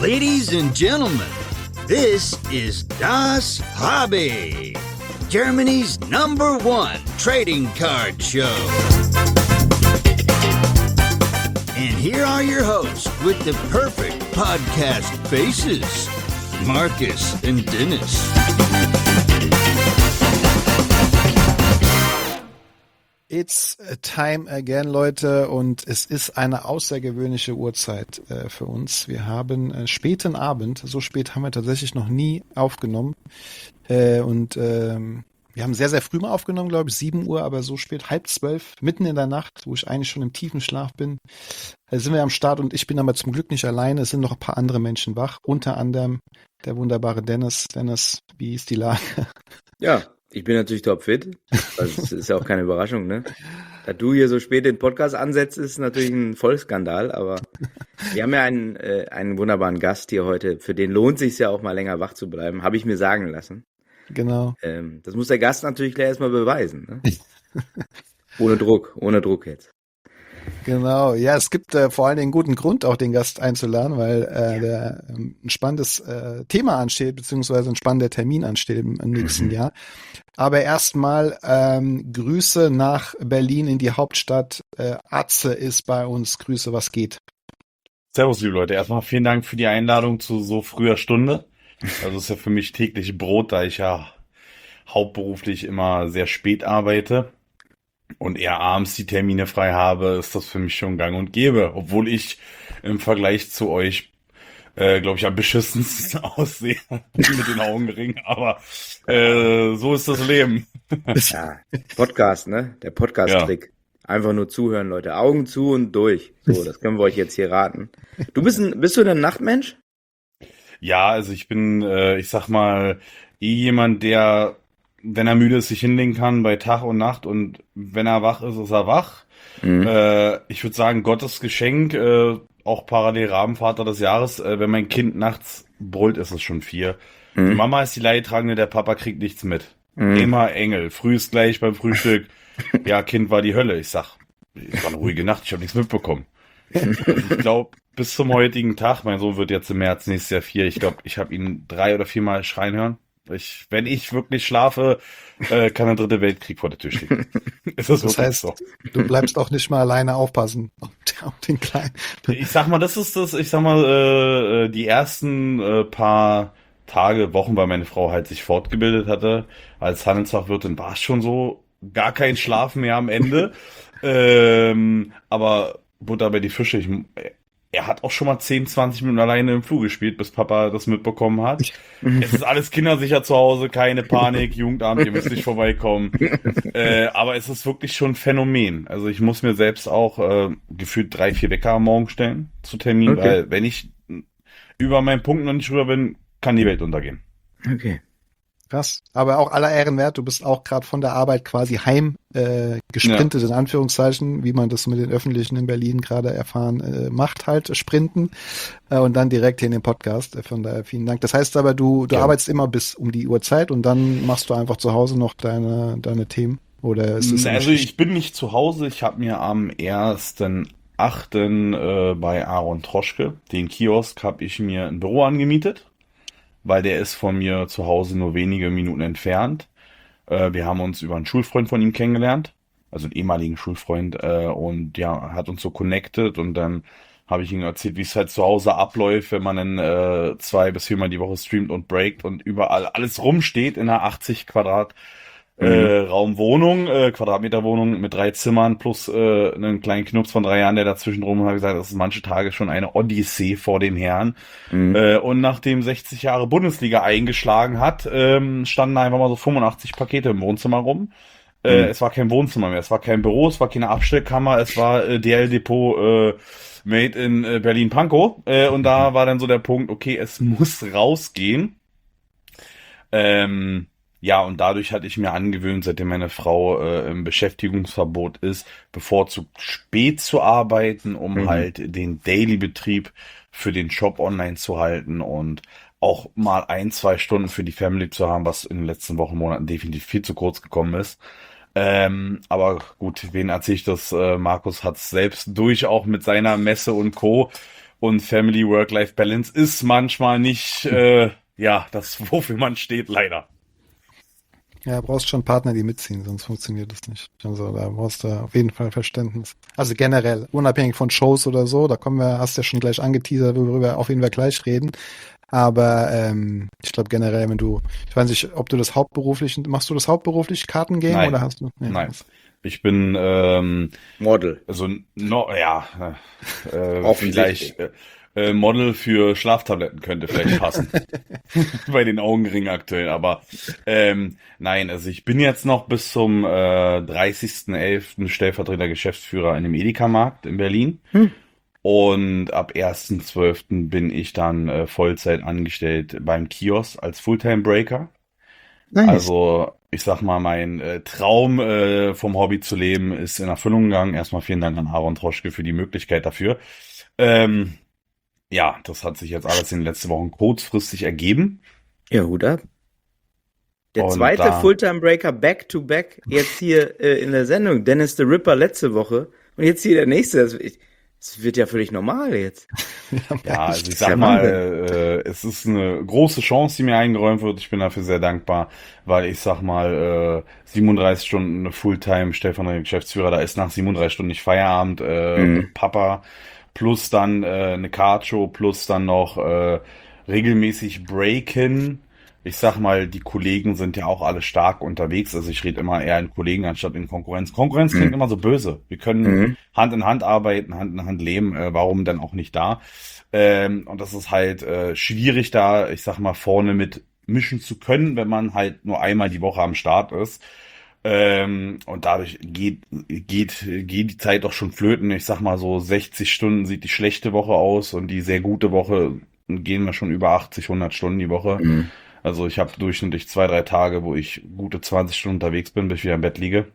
Ladies and gentlemen, this is Das Hobby, Germany's #1 trading card show. And here are your hosts with the perfect podcast faces, Marcus and Dennis. It's time again, Leute, und es ist eine außergewöhnliche Uhrzeit für uns. Wir haben späten Abend, so spät haben wir tatsächlich noch nie aufgenommen. Wir haben sehr, sehr früh mal aufgenommen, glaube ich, 7 Uhr, aber so spät, 11:30, mitten in der Nacht, wo ich eigentlich schon im tiefen Schlaf bin. Sind wir am Start und ich bin aber zum Glück nicht alleine. Es sind noch ein paar andere Menschen wach, unter anderem der wunderbare Dennis. Dennis, wie ist die Lage? Ja, ich bin natürlich topfit. Also, das ist ja auch keine Überraschung, ne? Da du hier so spät den Podcast ansetzt, ist natürlich ein Vollskandal, aber wir haben ja einen wunderbaren Gast hier heute, für den lohnt sich ja auch mal länger wach zu bleiben, habe ich mir sagen lassen. Genau. Das muss der Gast natürlich gleich erstmal beweisen, ne? Ohne Druck jetzt. Genau, ja, es gibt vor allen Dingen einen guten Grund, auch den Gast einzuladen, weil ein spannendes Thema ansteht, beziehungsweise ein spannender Termin ansteht im nächsten Jahr. Aber erstmal Grüße nach Berlin in die Hauptstadt. Atze ist bei uns. Grüße, was geht? Servus, liebe Leute. Erstmal vielen Dank für die Einladung zu so früher Stunde. Also ist ja für mich täglich Brot, da ich ja hauptberuflich immer sehr spät arbeite und eher abends die Termine frei habe, ist das für mich schon gang und gäbe. Obwohl ich im Vergleich zu euch, glaube ich, am beschissensten aussehe mit den Augenringen. Aber so ist das Leben. Ja, Podcast, ne? Der Podcast-Trick. Ja. Einfach nur zuhören, Leute. Augen zu und durch. So, das können wir euch jetzt hier raten. Bist du denn ein Nachtmensch? Ja, also ich bin, ich sag mal, jemand, der, wenn er müde ist, sich hinlegen kann bei Tag und Nacht, und wenn er wach ist, ist er wach. Ich würde sagen, Gottes Geschenk, auch parallel Rabenvater des Jahres, wenn mein Kind nachts brüllt, ist es schon 4. Die Mama ist die Leidtragende, der Papa kriegt nichts mit. Immer Engel, früh ist gleich beim Frühstück. Ja, Kind war die Hölle. Ich sag, es war eine ruhige Nacht, ich habe nichts mitbekommen. Ich glaube, bis zum heutigen Tag, mein Sohn wird jetzt im März nächstes Jahr 4, ich glaube, ich habe ihn 3 oder 4 Mal schreien hören. Wenn ich wirklich schlafe, kann der 3. Weltkrieg vor der Tür stehen. Das heißt, so. Du bleibst auch nicht mal alleine aufpassen auf den Kleinen. Ich sag mal, die ersten paar Tage, Wochen, weil meine Frau halt sich fortgebildet hatte als Handelsfachwirtin, war es schon so, gar kein Schlaf mehr am Ende. Aber Butter bei die Fische, er hat auch schon mal 10, 20 Minuten alleine im Flur gespielt, bis Papa das mitbekommen hat. Es ist alles kindersicher zu Hause, keine Panik, Jugendamt, ihr müsst nicht vorbeikommen. Aber es ist wirklich schon ein Phänomen. Also ich muss mir selbst auch gefühlt 3, 4 Wecker am Morgen stellen zu Termin, weil wenn ich über meinen Punkt noch nicht rüber bin, kann die Welt untergehen. Okay. Krass. Aber auch aller Ehren wert, du bist auch gerade von der Arbeit quasi heim gesprintet, in Anführungszeichen, wie man das mit den Öffentlichen in Berlin gerade erfahren macht, halt sprinten und dann direkt hier in den Podcast. Von daher vielen Dank. Das heißt aber, du arbeitest immer bis um die Uhrzeit und dann machst du einfach zu Hause noch deine Themen? Oder ist es also ich bin nicht zu Hause. Ich habe mir am 1.8. Bei Aaron Troschke, den Kiosk, habe ich mir ein Büro angemietet, weil der ist von mir zu Hause nur wenige Minuten entfernt. Wir haben uns über einen Schulfreund von ihm kennengelernt, also einen ehemaligen Schulfreund, und ja, hat uns so connected, und dann habe ich ihm erzählt, wie es halt zu Hause abläuft, wenn man dann 2 bis 4 Mal die Woche streamt und breakt und überall alles rumsteht in einer 80 Quadratmeter Wohnung mit 3 Zimmern plus einen kleinen Knups von 3 Jahren, der dazwischen rum, und habe gesagt, das ist manche Tage schon eine Odyssee vor dem Herrn. Und nachdem 60 Jahre Bundesliga eingeschlagen hat, standen einfach mal so 85 Pakete im Wohnzimmer rum. Es war kein Wohnzimmer mehr, es war kein Büro, es war keine Abstellkammer, es war DL Depot made in Berlin-Pankow. Und da war dann so der Punkt, okay, es muss rausgehen. Ja, und dadurch hatte ich mir angewöhnt, seitdem meine Frau im Beschäftigungsverbot ist, bevorzugt spät zu arbeiten, um halt den Daily-Betrieb für den Shop online zu halten und auch mal 1, 2 Stunden für die Family zu haben, was in den letzten Wochen, Monaten definitiv viel zu kurz gekommen ist. Aber gut, wen erzähle ich das? Markus hat es selbst durch, auch mit seiner Messe und Co. Und Family Work-Life-Balance ist manchmal nicht, das, wofür man steht, leider. Ja, brauchst schon Partner, die mitziehen, sonst funktioniert das nicht. Also da brauchst du auf jeden Fall Verständnis. Also generell, unabhängig von Shows oder so, hast du ja schon gleich angeteasert, worüber wir auf jeden Fall gleich reden. Aber ich glaube generell, ich weiß nicht, ob du machst du das hauptberuflich, Kartengame, Nein. oder hast du? Ja. Nein. Ich bin Model. also Offensichtlich. vielleicht Model für Schlaftabletten könnte vielleicht passen. Bei den Augenringen aktuell. Aber nein, also ich bin jetzt noch bis zum 30.11. stellvertretender Geschäftsführer in dem Edeka-Markt in Berlin. Und ab 1.12. bin ich dann Vollzeit angestellt beim Kiosk als Fulltime-Breaker. Nice. Also ich sag mal, mein Traum vom Hobby zu leben ist in Erfüllung gegangen. Erstmal vielen Dank an Aaron Troschke für die Möglichkeit dafür. Ja, das hat sich jetzt alles in den letzten Wochen kurzfristig ergeben. Ja, Hut ab. Der Und zweite da- Fulltime-Breaker back-to-back jetzt hier in der Sendung. Dennis the Ripper letzte Woche und jetzt hier der nächste. Das wird ja völlig normal jetzt. Ja, also ich ist sag ja mal, es ist eine große Chance, die mir eingeräumt wird. Ich bin dafür sehr dankbar, weil ich sag mal, 37 Stunden Fulltime stellvertretender Geschäftsführer, da ist nach 37 Stunden nicht Feierabend, Papa, plus dann eine Cardshow, plus dann noch regelmäßig Breaken. Ich sag mal, die Kollegen sind ja auch alle stark unterwegs. Also ich rede immer eher in Kollegen anstatt in Konkurrenz. Konkurrenz klingt immer so böse. Wir können Hand in Hand arbeiten, Hand in Hand leben. Warum denn auch nicht da? Und das ist halt schwierig da, ich sag mal, vorne mit mischen zu können, wenn man halt nur einmal die Woche am Start ist. Und dadurch geht die Zeit doch schon flöten. Ich sag mal so 60 Stunden sieht die schlechte Woche aus und die sehr gute Woche gehen wir schon über 80, 100 Stunden die Woche. Also ich habe durchschnittlich 2-3 Tage, wo ich gute 20 Stunden unterwegs bin, bis ich wieder im Bett liege.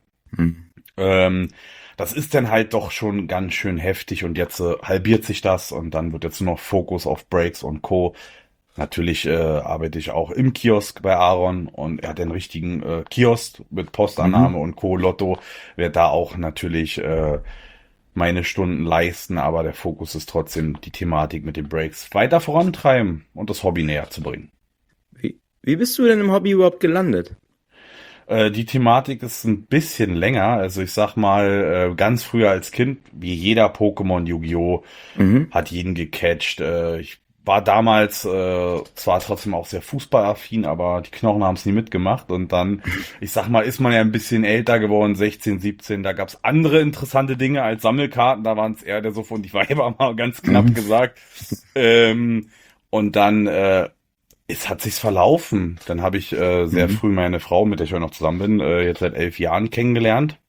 Das ist dann halt doch schon ganz schön heftig und jetzt halbiert sich das und dann wird jetzt nur noch Fokus auf Breaks und Co. Natürlich arbeite ich auch im Kiosk bei Aaron und er hat den richtigen Kiosk mit Postannahme und Co. Lotto, werde da auch natürlich meine Stunden leisten, aber der Fokus ist trotzdem die Thematik mit den Breaks weiter vorantreiben und das Hobby näher zu bringen. Wie bist du denn im Hobby überhaupt gelandet? Die Thematik ist ein bisschen länger. Also ich sag mal, ganz früher als Kind, wie jeder Pokémon, Yu-Gi-Oh! Hat jeden gecatcht. Ich war damals zwar trotzdem auch sehr fußballaffin, aber die Knochen haben es nie mitgemacht. Und dann, ich sag mal, ist man ja ein bisschen älter geworden, 16, 17. Da gab's andere interessante Dinge als Sammelkarten. Da waren es eher der Suff und die Weiber, mal ganz knapp gesagt. Und dann es hat sich's verlaufen. Dann habe ich sehr früh meine Frau, mit der ich heute noch zusammen bin, jetzt seit 11 Jahren kennengelernt.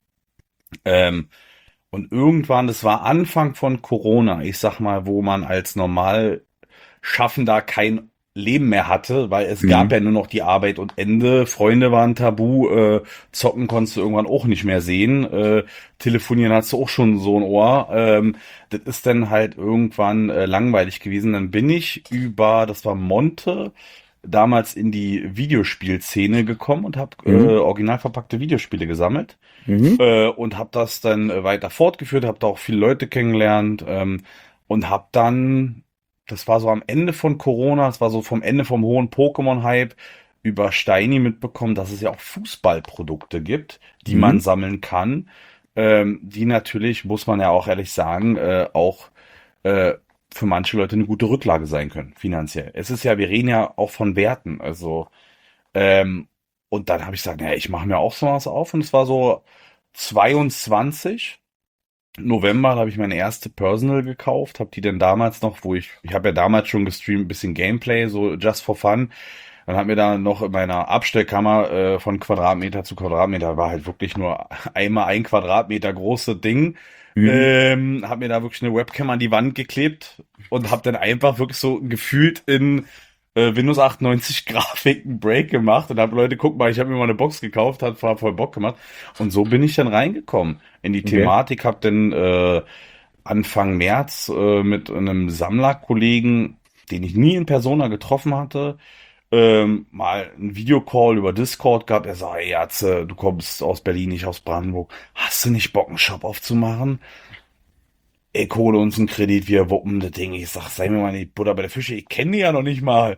Und irgendwann, das war Anfang von Corona, ich sag mal, wo man als Normalschaffender kein Leben mehr hatte, weil es gab ja nur noch die Arbeit und Ende. Freunde waren tabu, zocken konntest du irgendwann auch nicht mehr sehen. Telefonieren hast du auch schon so ein Ohr. Das ist dann halt irgendwann langweilig gewesen. Dann bin ich das war Monte, damals in die Videospielszene gekommen und habe original verpackte Videospiele gesammelt. Und habe das dann weiter fortgeführt, habe da auch viele Leute kennengelernt und habe dann, das war so am Ende von Corona, das war so vom Ende vom hohen Pokémon-Hype, über Steini mitbekommen, dass es ja auch Fußballprodukte gibt, die man sammeln kann, die natürlich, muss man ja auch ehrlich sagen, auch für manche Leute eine gute Rücklage sein können, finanziell. Es ist ja, wir reden ja auch von Werten, also und dann habe ich gesagt, naja, ich mache mir auch sowas auf und es war so 22 November, da habe ich meine erste Personal gekauft, habe die dann damals noch, ich habe ja damals schon gestreamt, ein bisschen Gameplay, so just for fun. Dann hat mir da noch in meiner Abstellkammer von Quadratmeter zu Quadratmeter, war halt wirklich nur einmal 1 Quadratmeter große Ding, hab mir da wirklich eine Webcam an die Wand geklebt und habe dann einfach wirklich so gefühlt in Windows 98 Grafiken Break gemacht und habe Leute, guck mal, ich habe mir mal eine Box gekauft, hat voll Bock gemacht und so bin ich dann reingekommen in die Thematik, habe dann Anfang März mit einem Sammlerkollegen, den ich nie in Persona getroffen hatte, mal einen Videocall über Discord gehabt. Er sagt, hey Atze, du kommst aus Berlin, nicht aus Brandenburg. Hast du nicht Bock, einen Shop aufzumachen? ich hole uns einen Kredit, wir wuppen das Ding. Ich sag, sei mir mal die Butter bei der Fische, ich kenne die ja noch nicht mal.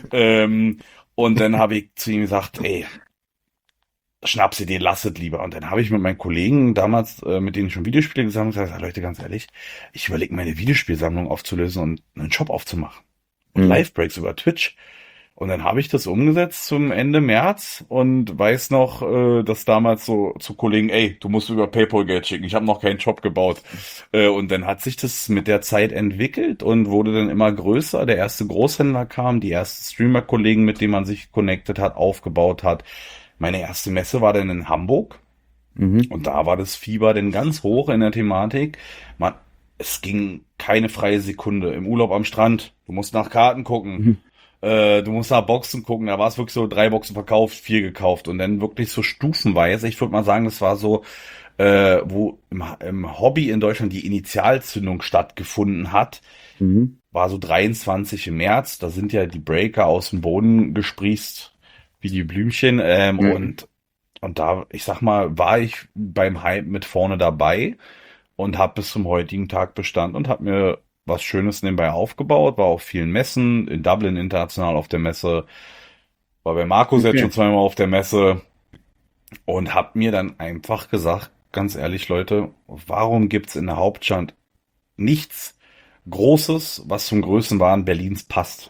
Und dann habe ich zu ihm gesagt, ey, Schnapsidee, lasset lieber. Und dann habe ich mit meinen Kollegen damals, mit denen ich schon Videospiele gesammelt habe, gesagt, Leute, ganz ehrlich, ich überlege meine Videospielsammlung aufzulösen und einen Shop aufzumachen. Und Livebreaks über Twitch. Und dann habe ich das umgesetzt zum Ende März und weiß noch, dass damals so zu Kollegen, ey, du musst über PayPal Geld schicken, ich habe noch keinen Shop gebaut. Und dann hat sich das mit der Zeit entwickelt und wurde dann immer größer. Der erste Großhändler kam, die ersten Streamer-Kollegen, mit denen man sich connected hat, aufgebaut hat. Meine erste Messe war dann in Hamburg und da war das Fieber dann ganz hoch in der Thematik. Es ging keine freie Sekunde im Urlaub am Strand. Du musst nach Karten gucken. Du musst nach Boxen gucken, da war es wirklich so 3 Boxen verkauft, 4 gekauft und dann wirklich so stufenweise. Ich würde mal sagen, das war so, wo im Hobby in Deutschland die Initialzündung stattgefunden hat, war so 23 im März. Da sind ja die Breaker aus dem Boden gesprießt, wie die Blümchen. Und da, ich sag mal, war ich beim Hype mit vorne dabei und habe bis zum heutigen Tag Bestand und habe mir was Schönes nebenbei aufgebaut, war auf vielen Messen, in Dublin international auf der Messe, war bei Markus jetzt schon zweimal auf der Messe und hab mir dann einfach gesagt, ganz ehrlich Leute, warum gibt's in der Hauptstadt nichts Großes, was zum Größenwahn Berlins passt?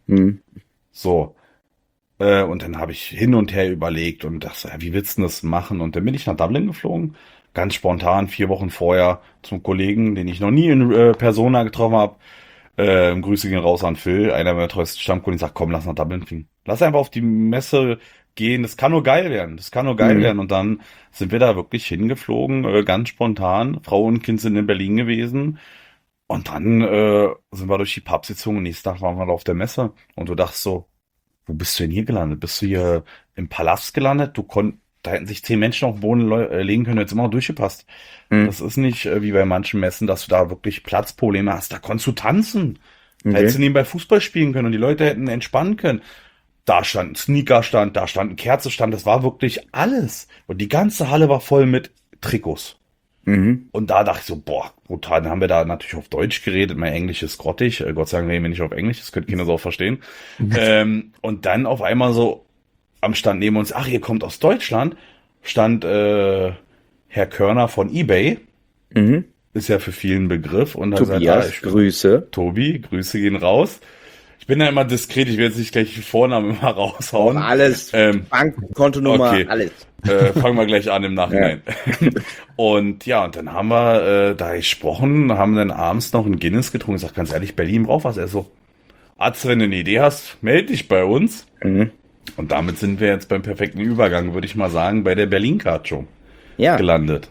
So. Und dann habe ich hin und her überlegt und dachte, ja, wie willst du das machen? Und dann bin ich nach Dublin geflogen, ganz spontan, 4 Wochen vorher zum Kollegen, den ich noch nie in Persona getroffen habe. Grüße gehen raus an Phil, einer meiner treuesten Stammkunden. Ich sag, komm, lass nach Dublin fliegen. Lass einfach auf die Messe gehen. Das kann nur geil werden. Das kann nur geil werden. Und dann sind wir da wirklich hingeflogen, ganz spontan. Frau und Kind sind in Berlin gewesen. Und dann sind wir durch die Pubs gezogen. Und nächsten Tag waren wir da auf der Messe. Und du dachtest so, wo bist du denn hier gelandet? Bist du hier im Palast gelandet? Da hätten sich 10 Menschen auf den Boden legen können, jetzt immer noch durchgepasst. Das ist nicht wie bei manchen Messen, dass du da wirklich Platzprobleme hast. Da konntest du tanzen. Da hättest du nebenbei Fußball spielen können und die Leute hätten entspannen können. Da stand ein Sneakerstand, da stand ein Kerzenstand, das war wirklich alles. Und die ganze Halle war voll mit Trikots. Und da dachte ich so, boah, brutal. Dann haben wir da natürlich auf Deutsch geredet, mein Englisch ist grottig. Gott sei Dank reden wir nicht auf Englisch, das könnten Kinder so auch verstehen. Und dann auf einmal so am Stand neben uns, ach, ihr kommt aus Deutschland, stand Herr Körner von eBay. Ist ja für vielen Begriff. Und dann Tobias, sagt Grüße. Tobi, Grüße gehen raus. Ich bin da immer diskret, ich will jetzt nicht gleich die Vornamen immer raushauen. Alles, Bankkontonummer, okay. alles. Fangen wir gleich an im Nachhinein. Ja. Und ja, und dann haben wir da gesprochen, haben dann abends noch ein Guinness getrunken. Ich sag ganz ehrlich, Berlin braucht was. Er so, Arzt, wenn du eine Idee hast, melde dich bei uns. Und damit sind wir jetzt beim perfekten Übergang, würde ich mal sagen, bei der Berlin Card Show gelandet.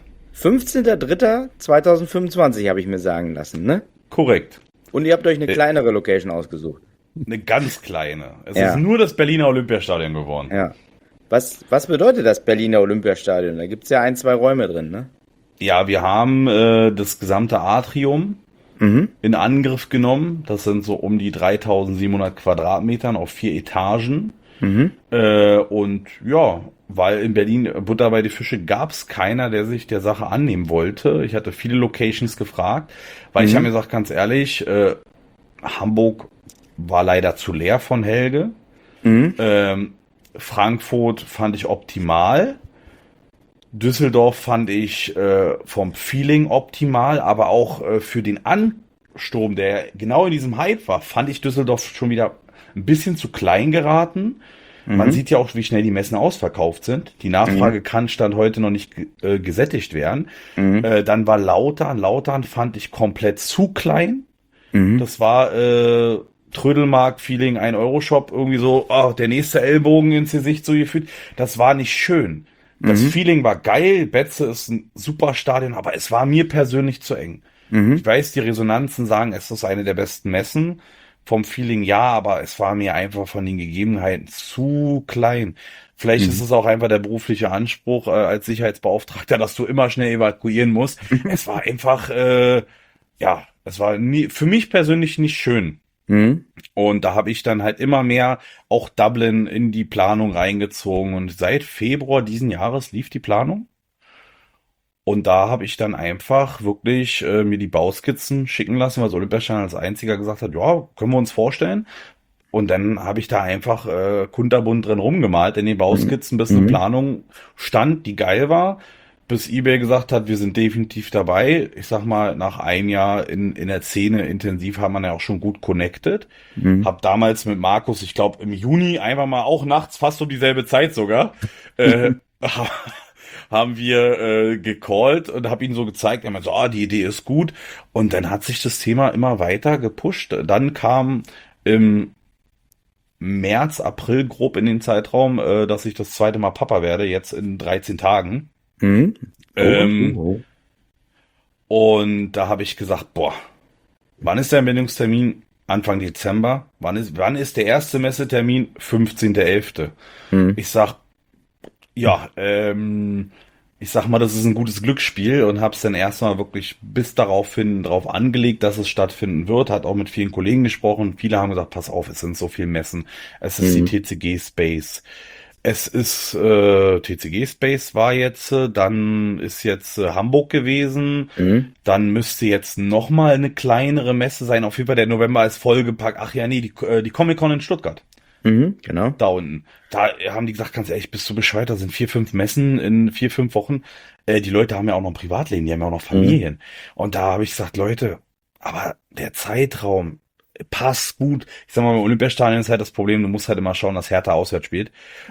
15.03.2025 habe ich mir sagen lassen, ne? Korrekt. Und ihr habt euch eine kleinere Location ausgesucht. Eine ganz kleine. Es ist nur das Berliner Olympiastadion geworden. Ja. Was bedeutet das Berliner Olympiastadion? Da gibt's ja 1, 2 Räume drin, ne? Ja, wir haben das gesamte Atrium in Angriff genommen. Das sind so um die 3700 Quadratmetern auf 4 Etagen. Und ja, weil in Berlin Butter bei die Fische gab's keiner, der sich der Sache annehmen wollte. Ich hatte viele Locations gefragt, weil ich habe mir gesagt, ganz ehrlich, Hamburg war leider zu leer von Helge. Frankfurt fand ich optimal. Düsseldorf fand ich vom Feeling optimal, aber auch für den Ansturm, der genau in diesem Hype war, fand ich Düsseldorf schon wieder ein bisschen zu klein geraten. Man sieht ja auch, wie schnell die Messen ausverkauft sind. Die Nachfrage kann Stand heute noch nicht gesättigt werden. Dann war Lautern. Lautern fand ich komplett zu klein. Das war Trödelmarkt-Feeling, 1-Euro-Shop, irgendwie so, oh, der nächste Ellbogen ins Gesicht so gefühlt. Das war nicht schön. Das Feeling war geil. Betze ist ein super Stadion, aber es war mir persönlich zu eng. Ich weiß, die Resonanzen sagen, es ist eine der besten Messen. Vom Feeling ja, aber es war mir einfach von den Gegebenheiten zu klein. Vielleicht ist es auch einfach der berufliche Anspruch als Sicherheitsbeauftragter, dass du immer schnell evakuieren musst. Es war einfach, es war für mich persönlich nicht schön. Und da habe ich dann halt immer mehr auch Dublin in die Planung reingezogen. Und seit Februar diesen Jahres lief die Planung. Und da habe ich dann einfach wirklich mir die Bauskizzen schicken lassen, weil das Olympiastadion als einziger gesagt hat, ja, können wir uns vorstellen. Und dann habe ich da einfach kunterbunt drin rumgemalt in den Bauskizzen, bis eine Planung stand, die geil war, bis eBay gesagt hat, wir sind definitiv dabei. Ich sag mal, nach einem Jahr in der Szene intensiv hat man ja auch schon gut connected. Hab damals mit Markus, ich glaube im Juni, einfach mal auch nachts, fast um dieselbe Zeit sogar, haben wir gecallt und habe ihn so gezeigt, er meinte so, die Idee ist gut. Und dann hat sich das Thema immer weiter gepusht. Dann kam im März, April grob in den Zeitraum, dass ich das zweite Mal Papa werde, jetzt in 13 Tagen. Und da habe ich gesagt, boah, wann ist der Anmeldungstermin? Anfang Dezember. Wann ist der erste Messetermin? 15.11. Ich sag, ja, ich sag mal, das ist ein gutes Glücksspiel und hab's dann erstmal wirklich bis daraufhin drauf angelegt, dass es stattfinden wird. Hat auch mit vielen Kollegen gesprochen. Viele haben gesagt, pass auf, es sind so viele Messen. Es ist die TCG Space. Es ist TCG Space war jetzt, dann ist jetzt Hamburg gewesen. Dann müsste jetzt noch mal eine kleinere Messe sein. Auf jeden Fall der November ist vollgepackt. Ach ja, nee, die Comic-Con in Stuttgart. Genau. Da unten. Da haben die gesagt, ganz ehrlich, bist du bescheuert? Da sind 4, 5 Messen in 4, 5 Wochen. Die Leute haben ja auch noch ein Privatleben, die haben ja auch noch Familien. Und da habe ich gesagt, Leute, aber der Zeitraum passt gut. Ich sag mal, beim Olympiastadion ist halt das Problem, du musst halt immer schauen, dass Hertha auswärts spielt.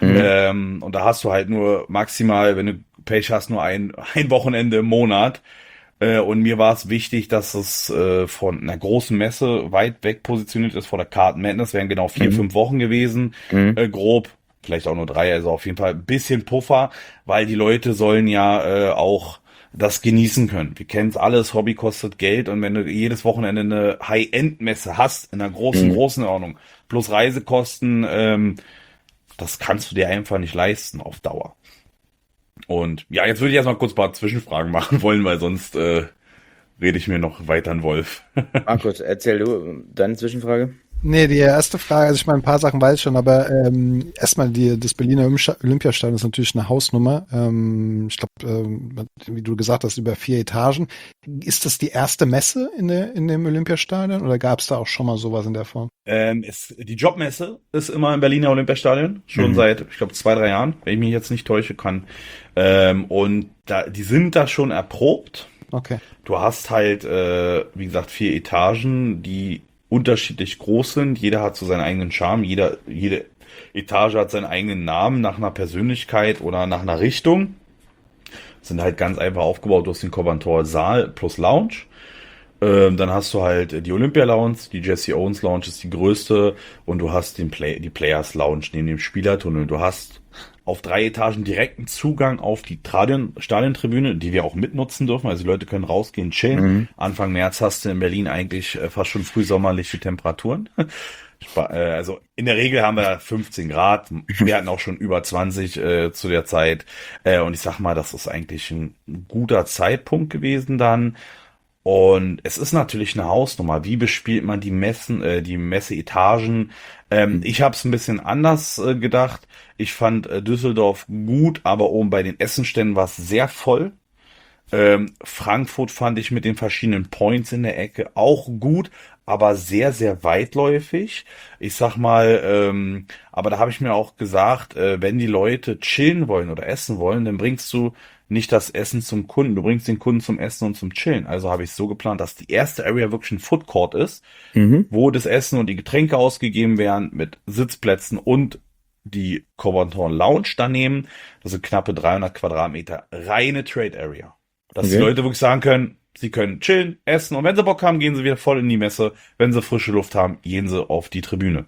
Und da hast du halt nur maximal, wenn du Pech hast, nur ein Wochenende im Monat. Und mir war es wichtig, dass es von einer großen Messe weit weg positioniert ist, vor der Carton Madness, wären genau 4, 5 Wochen gewesen, grob, vielleicht auch nur 3, also auf jeden Fall ein bisschen Puffer, weil die Leute sollen ja auch das genießen können. Wir kennen es alles, Hobby kostet Geld und wenn du jedes Wochenende eine High-End-Messe hast, in einer großen Ordnung, plus Reisekosten, das kannst du dir einfach nicht leisten auf Dauer. Und ja, jetzt würde ich erstmal kurz ein paar Zwischenfragen machen wollen, weil sonst rede ich mir noch weiter einen Wolf. Markus, erzähl du deine Zwischenfrage. Nee, die erste Frage, also ich meine, ein paar Sachen weiß ich schon, aber erstmal das Berliner Olympiastadion ist natürlich eine Hausnummer. Ich glaube, wie du gesagt hast, über 4 Etagen. Ist das die erste Messe in dem Olympiastadion oder gab es da auch schon mal sowas in der Form? Die Jobmesse ist immer im Berliner Olympiastadion, schon seit, ich glaube, 2, 3 Jahren, wenn ich mich jetzt nicht täusche kann. Und die sind da schon erprobt. Okay. Du hast halt, wie gesagt, 4 Etagen, die unterschiedlich groß sind. Jeder hat so seinen eigenen Charme. Jede Etage hat seinen eigenen Namen nach einer Persönlichkeit oder nach einer Richtung. Sind halt ganz einfach aufgebaut. Du hast den Cobbantor Saal plus Lounge. Dann hast du halt die Olympia Lounge, die Jesse Owens Lounge ist die größte und du hast die Players Lounge neben dem Spielertunnel. Du hast auf 3 Etagen direkten Zugang auf die Stadiontribüne, die wir auch mitnutzen dürfen. Also die Leute können rausgehen, chillen. Anfang März hast du in Berlin eigentlich fast schon frühsommerliche Temperaturen. Also in der Regel haben wir 15 Grad. Wir hatten auch schon über 20 zu der Zeit. Und ich sag mal, das ist eigentlich ein guter Zeitpunkt gewesen dann. Und es ist natürlich eine Hausnummer. Wie bespielt man die Messeetagen? Ich habe es ein bisschen anders gedacht. Ich fand Düsseldorf gut, aber oben bei den Essenständen war es sehr voll. Frankfurt fand ich mit den verschiedenen Points in der Ecke auch gut, aber sehr, sehr weitläufig. Ich sag mal, aber da habe ich mir auch gesagt, wenn die Leute chillen wollen oder essen wollen, dann bringst du nicht das Essen zum Kunden, du bringst den Kunden zum Essen und zum Chillen. Also habe ich es so geplant, dass die erste Area wirklich ein Food Court ist, wo das Essen und die Getränke ausgegeben werden mit Sitzplätzen und die Cobbanton Lounge daneben. Das sind knappe 300 Quadratmeter reine Trade Area. Dass die Leute wirklich sagen können, sie können chillen, essen und wenn sie Bock haben, gehen sie wieder voll in die Messe. Wenn sie frische Luft haben, gehen sie auf die Tribüne.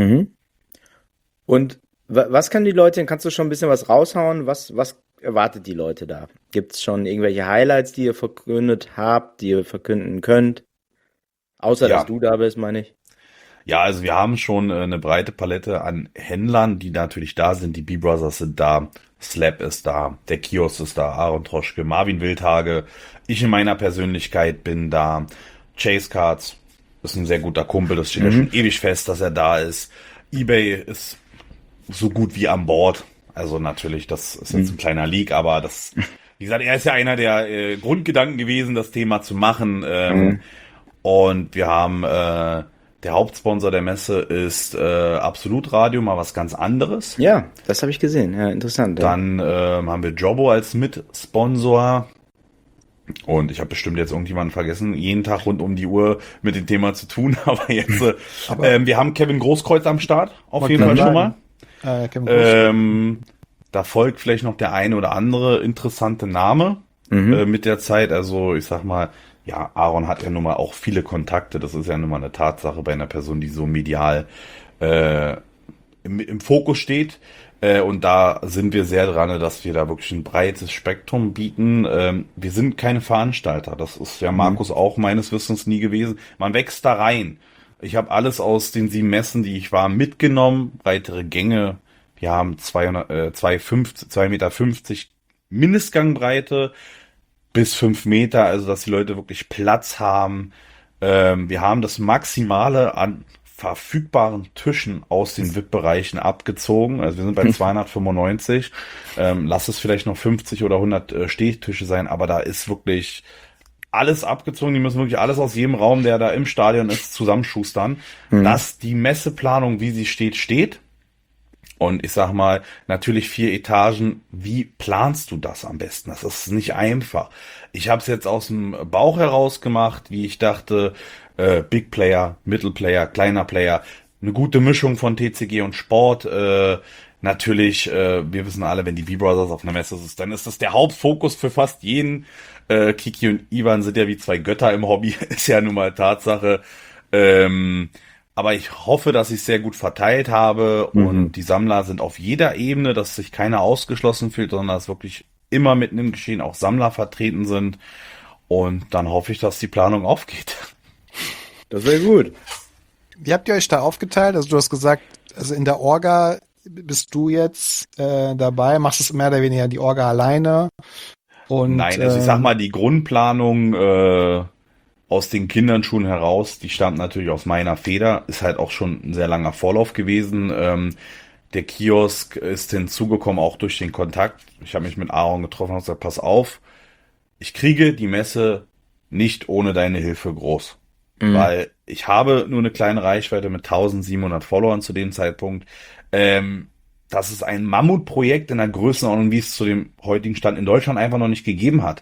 Und was können die Leute, kannst du schon ein bisschen was raushauen? Was erwartet die Leute da? Gibt es schon irgendwelche Highlights, die ihr verkündet habt, die ihr verkünden könnt? Außer, dass du da bist, meine ich. Ja, also wir haben schon eine breite Palette an Händlern, die natürlich da sind. Die B-Brothers sind da, Slap ist da, der Kiosk ist da, Aaron Troschke, Marvin Wildhage. Ich in meiner Persönlichkeit bin da. Chase Cards ist ein sehr guter Kumpel, das steht ja schon ewig fest, dass er da ist. eBay ist so gut wie an Bord. Also natürlich, das ist jetzt ein kleiner Leak, aber das wie gesagt, er ist ja einer der Grundgedanken gewesen, das Thema zu machen. Und wir haben der Hauptsponsor der Messe ist Absolut Radio, mal was ganz anderes. Ja, das habe ich gesehen. Ja, interessant. Ja. Dann haben wir Jobbo als Mitsponsor. Und ich habe bestimmt jetzt irgendjemanden vergessen, jeden Tag rund um die Uhr mit dem Thema zu tun. Aber jetzt, wir haben Kevin Großkreuz am Start, auf jeden Fall schon mal. Da folgt vielleicht noch der eine oder andere interessante Name mit der Zeit. Also ich sag mal, ja, Aaron hat ja nun mal auch viele Kontakte. Das ist ja nun mal eine Tatsache bei einer Person, die so medial im Fokus steht. Und da sind wir sehr dran, dass wir da wirklich ein breites Spektrum bieten. Wir sind keine Veranstalter. Das ist ja Markus auch meines Wissens nie gewesen. Man wächst da rein. Ich habe alles aus den 7 Messen, die ich war, mitgenommen. Breitere Gänge. Wir haben 2,50 Meter Mindestgangbreite bis 5 Meter. Also, dass die Leute wirklich Platz haben. Wir haben das Maximale an verfügbaren Tischen aus den VIP-Bereichen abgezogen. Also wir sind bei 295. Lass es vielleicht noch 50 oder 100 Stehtische sein, aber da ist wirklich alles abgezogen. Die müssen wirklich alles aus jedem Raum, der da im Stadion ist, zusammenschustern. Dass die Messeplanung, wie sie steht. Und ich sag mal, natürlich 4 Etagen. Wie planst du das am besten? Das ist nicht einfach. Ich habe es jetzt aus dem Bauch heraus gemacht, wie ich dachte, Big Player, Middle Player, kleiner Player, eine gute Mischung von TCG und Sport. Natürlich, wir wissen alle, wenn die V-Brothers auf einer Messe ist, dann ist das der Hauptfokus für fast jeden. Kiki und Ivan sind ja wie 2 Götter im Hobby, ist ja nun mal Tatsache. Aber ich hoffe, dass ich es sehr gut verteilt habe und die Sammler sind auf jeder Ebene, dass sich keiner ausgeschlossen fühlt, sondern dass wirklich immer mitten im Geschehen auch Sammler vertreten sind. Und dann hoffe ich, dass die Planung aufgeht. Das wäre gut. Wie habt ihr euch da aufgeteilt? Also du hast gesagt, also in der Orga bist du jetzt dabei, machst es mehr oder weniger die Orga alleine? Und, Nein, also ich sag mal, die Grundplanung aus den Kinderschuhen heraus, die stammt natürlich aus meiner Feder, ist halt auch schon ein sehr langer Vorlauf gewesen. Der Kiosk ist hinzugekommen, auch durch den Kontakt. Ich habe mich mit Aaron getroffen und gesagt, pass auf, ich kriege die Messe nicht ohne deine Hilfe groß. Weil ich habe nur eine kleine Reichweite mit 1700 Followern zu dem Zeitpunkt. Das ist ein Mammutprojekt in der Größenordnung, wie es zu dem heutigen Stand in Deutschland einfach noch nicht gegeben hat.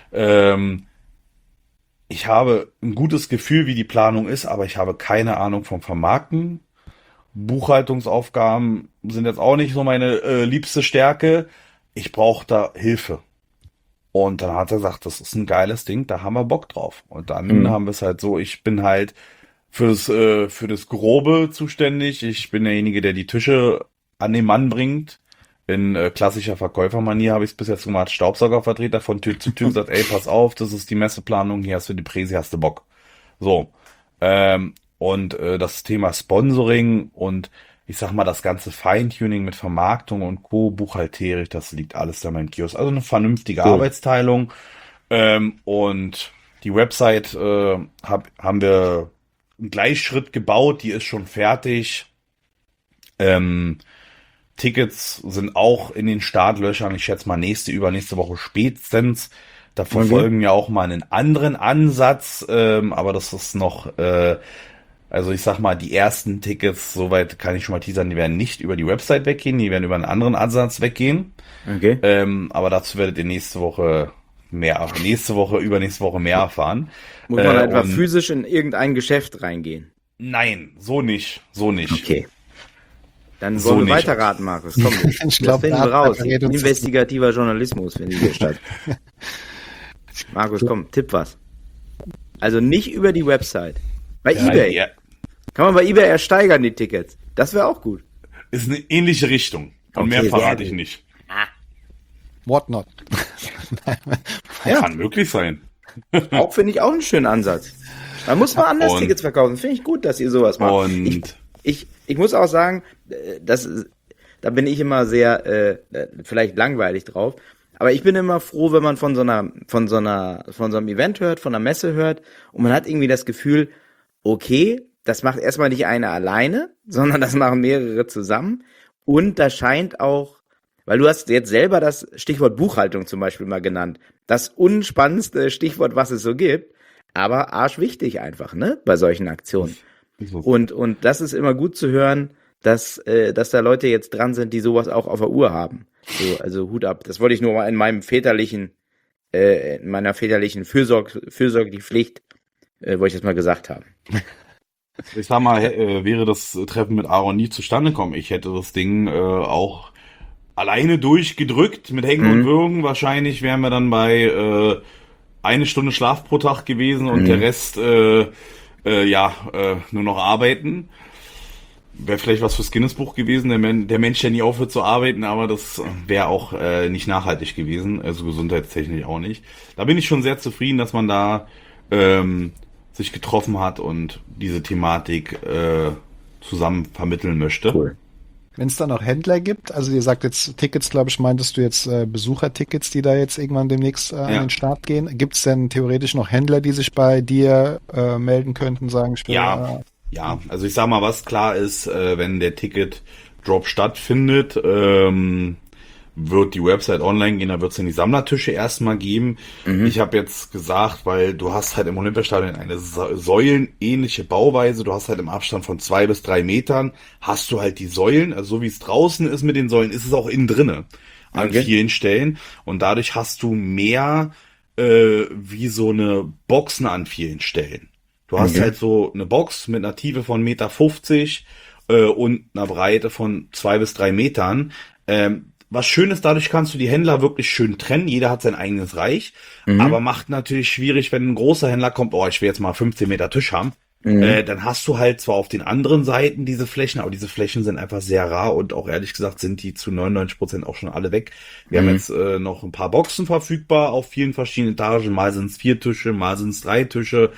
Ich habe ein gutes Gefühl, wie die Planung ist, aber ich habe keine Ahnung vom Vermarkten. Buchhaltungsaufgaben sind jetzt auch nicht so meine liebste Stärke. Ich brauche da Hilfe. Und dann hat er gesagt, das ist ein geiles Ding, da haben wir Bock drauf. Und dann haben wir es halt so, ich bin halt für das Grobe zuständig. Ich bin derjenige, der die Tische an den Mann bringt. In klassischer Verkäufermanier habe ich es bis jetzt gemacht, Staubsaugervertreter von Tür zu Tür gesagt, ey, pass auf, das ist die Messeplanung, hier hast du die Präsi, hast du Bock. So. Und das Thema Sponsoring und ich sag mal, das ganze Feintuning mit Vermarktung und Co., buchhalterisch, das liegt alles da im Kiosk. Also eine vernünftige Arbeitsteilung. Und die Website haben wir einen Gleichschritt gebaut, die ist schon fertig. Tickets sind auch in den Startlöchern. Ich schätze mal übernächste Woche spätestens. Da verfolgen wir auch mal einen anderen Ansatz, aber das ist noch... Also ich sag mal, die ersten Tickets, soweit kann ich schon mal teasern, die werden nicht über die Website weggehen, die werden über einen anderen Ansatz weggehen. Okay. Aber dazu werdet ihr übernächste Woche mehr erfahren. Muss man etwa physisch in irgendein Geschäft reingehen? Nein, so nicht. Okay. Dann wollen wir weiterraten, Markus. Komm, ich glaube, das finden wir raus. Investigativer Journalismus findet hier statt. Markus, komm, tipp was. Also nicht über die Website. Bei eBay. Ja. Kann man bei eBay ersteigern, die Tickets. Das wäre auch gut. Ist eine ähnliche Richtung. Und mehr verrate ich nicht. What not? Ja. Kann möglich sein. Auch finde ich auch einen schönen Ansatz. Da muss man anders Tickets verkaufen. Finde ich gut, dass ihr sowas macht. Und ich muss auch sagen, da bin ich immer sehr vielleicht langweilig drauf. Aber ich bin immer froh, wenn man von so einem Event hört, von einer Messe hört und man hat irgendwie das Gefühl, okay, das macht erstmal nicht einer alleine, sondern das machen mehrere zusammen und da scheint auch Weil du hast jetzt selber das Stichwort Buchhaltung zum Beispiel mal genannt. Das unspannendste Stichwort, was es so gibt, aber arschwichtig einfach, ne, bei solchen Aktionen. Und das ist immer gut zu hören, dass da Leute jetzt dran sind, die sowas auch auf der Uhr haben. So, also Hut ab. Das wollte ich nur mal in meiner väterlichen fürsorgliche Pflicht, wollte ich das mal gesagt haben. Ich sag mal, wäre das Treffen mit Aaron nie zustande gekommen, ich hätte das Ding auch alleine durchgedrückt mit Hängen und Würgen. Wahrscheinlich wären wir dann bei 1 Stunde Schlaf pro Tag gewesen und der Rest nur noch arbeiten. Wäre vielleicht was fürs Guinness-Buch gewesen, der Mensch, der nie aufhört zu arbeiten, aber das wäre auch nicht nachhaltig gewesen, also gesundheitstechnisch auch nicht. Da bin ich schon sehr zufrieden, dass man da sich getroffen hat und diese Thematik zusammen vermitteln möchte. Cool. Wenn es da noch Händler gibt, also ihr sagt jetzt Tickets, glaube ich, meintest du jetzt Besuchertickets, die da jetzt irgendwann demnächst an den Start gehen. Gibt es denn theoretisch noch Händler, die sich bei dir melden könnten, sagen, ich will, Ja, also ich sag mal, was klar ist, wenn der Ticket-Drop stattfindet, wird die Website online gehen, da wird es dann die Sammlertische erstmal geben. Ich habe jetzt gesagt, weil du hast halt im Olympiastadion eine säulenähnliche Bauweise, du hast halt im Abstand von 2 bis 3 Metern, hast du halt die Säulen, also so wie es draußen ist mit den Säulen, ist es auch innen drinne an vielen Stellen und dadurch hast du mehr wie so eine Boxen an vielen Stellen. Du hast halt so eine Box mit einer Tiefe von 1,50 Meter und einer Breite von 2 bis 3 Metern. Was schön ist, dadurch kannst du die Händler wirklich schön trennen. Jeder hat sein eigenes Reich. Aber macht natürlich schwierig, wenn ein großer Händler kommt, ich will jetzt mal 15 Meter Tisch haben. Dann hast du halt zwar auf den anderen Seiten diese Flächen, aber diese Flächen sind einfach sehr rar und auch ehrlich gesagt sind die zu 99% auch schon alle weg. Wir haben jetzt noch ein paar Boxen verfügbar auf vielen verschiedenen Etagen. Mal sind es 4 Tische, mal sind es 3 Tische.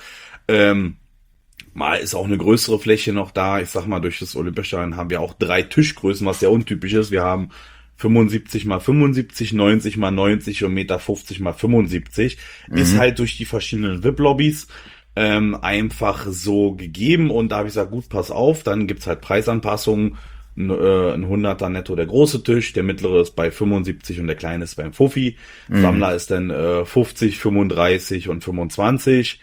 Mal ist auch eine größere Fläche noch da. Ich sag mal, durch das Olympiastadion haben wir auch 3 Tischgrößen, was sehr untypisch ist. Wir haben 75 mal 75, 90 mal 90 und 1,50 Meter mal 75. Ist halt durch die verschiedenen VIP-Lobbys einfach so gegeben. Und da habe ich gesagt, gut, pass auf, dann gibt's halt Preisanpassungen. Ein 100er netto der große Tisch, der mittlere ist bei 75 und der kleine ist beim Fuffi. Sammler ist dann 50, 35 und 25.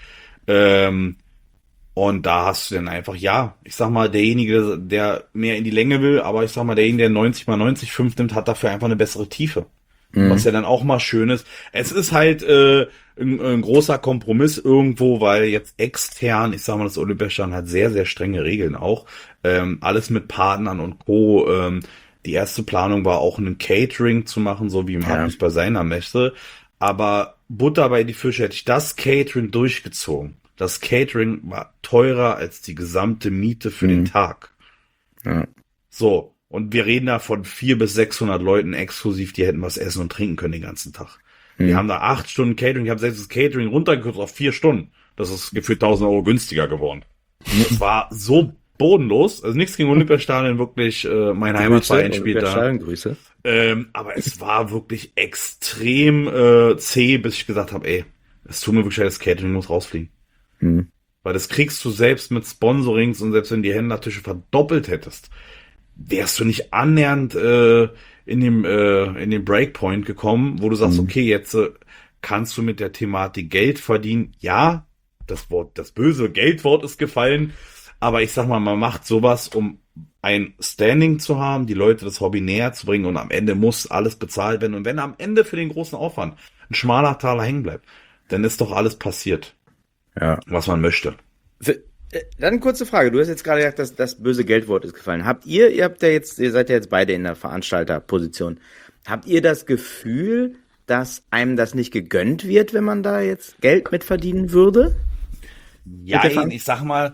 Und da hast du dann einfach, ich sag mal, derjenige, der mehr in die Länge will, aber ich sag mal, derjenige, der 90 mal 90 5 nimmt, hat dafür einfach eine bessere Tiefe. Was ja dann auch mal schön ist. Es ist halt ein großer Kompromiss irgendwo, weil jetzt extern, ich sag mal, das Olympiastadion hat sehr, sehr strenge Regeln auch. Alles mit Partnern und Co. Die erste Planung war auch ein Catering zu machen, so wie Markus bei seiner Messe. Aber Butter bei die Fische, hätte ich das Catering durchgezogen. Das Catering war teurer als die gesamte Miete für den Tag. Ja. So, und wir reden da von 400 bis 600 Leuten exklusiv, die hätten was essen und trinken können den ganzen Tag. Wir haben da 8 Stunden Catering, ich habe selbst das Catering runtergekürzt auf 4 Stunden. Das ist gefühlt 1.000 Euro günstiger geworden. Das war so bodenlos, also nichts gegen Olympiastadion, wirklich mein Heimatverein spielt da. Grüße. Aber es war wirklich extrem zäh, bis ich gesagt habe, es tut mir wirklich leid, das Catering muss rausfliegen. Weil das kriegst du selbst mit Sponsorings und selbst wenn die Händlertische verdoppelt hättest, wärst du nicht annähernd in dem Breakpoint gekommen, wo du sagst, okay, jetzt kannst du mit der Thematik Geld verdienen. Ja, das böse Geldwort ist gefallen, aber ich sag mal, man macht sowas, um ein Standing zu haben, die Leute das Hobby näher zu bringen und am Ende muss alles bezahlt werden. Und wenn am Ende für den großen Aufwand ein schmaler Taler hängen bleibt, dann ist doch alles passiert. Ja, was man möchte. Dann kurze Frage. Du hast jetzt gerade gesagt, dass das böse Geldwort ist gefallen. Ihr seid ja jetzt beide in der Veranstalterposition. Habt ihr das Gefühl, dass einem das nicht gegönnt wird, wenn man da jetzt Geld mit verdienen würde? Ja, ich sag mal,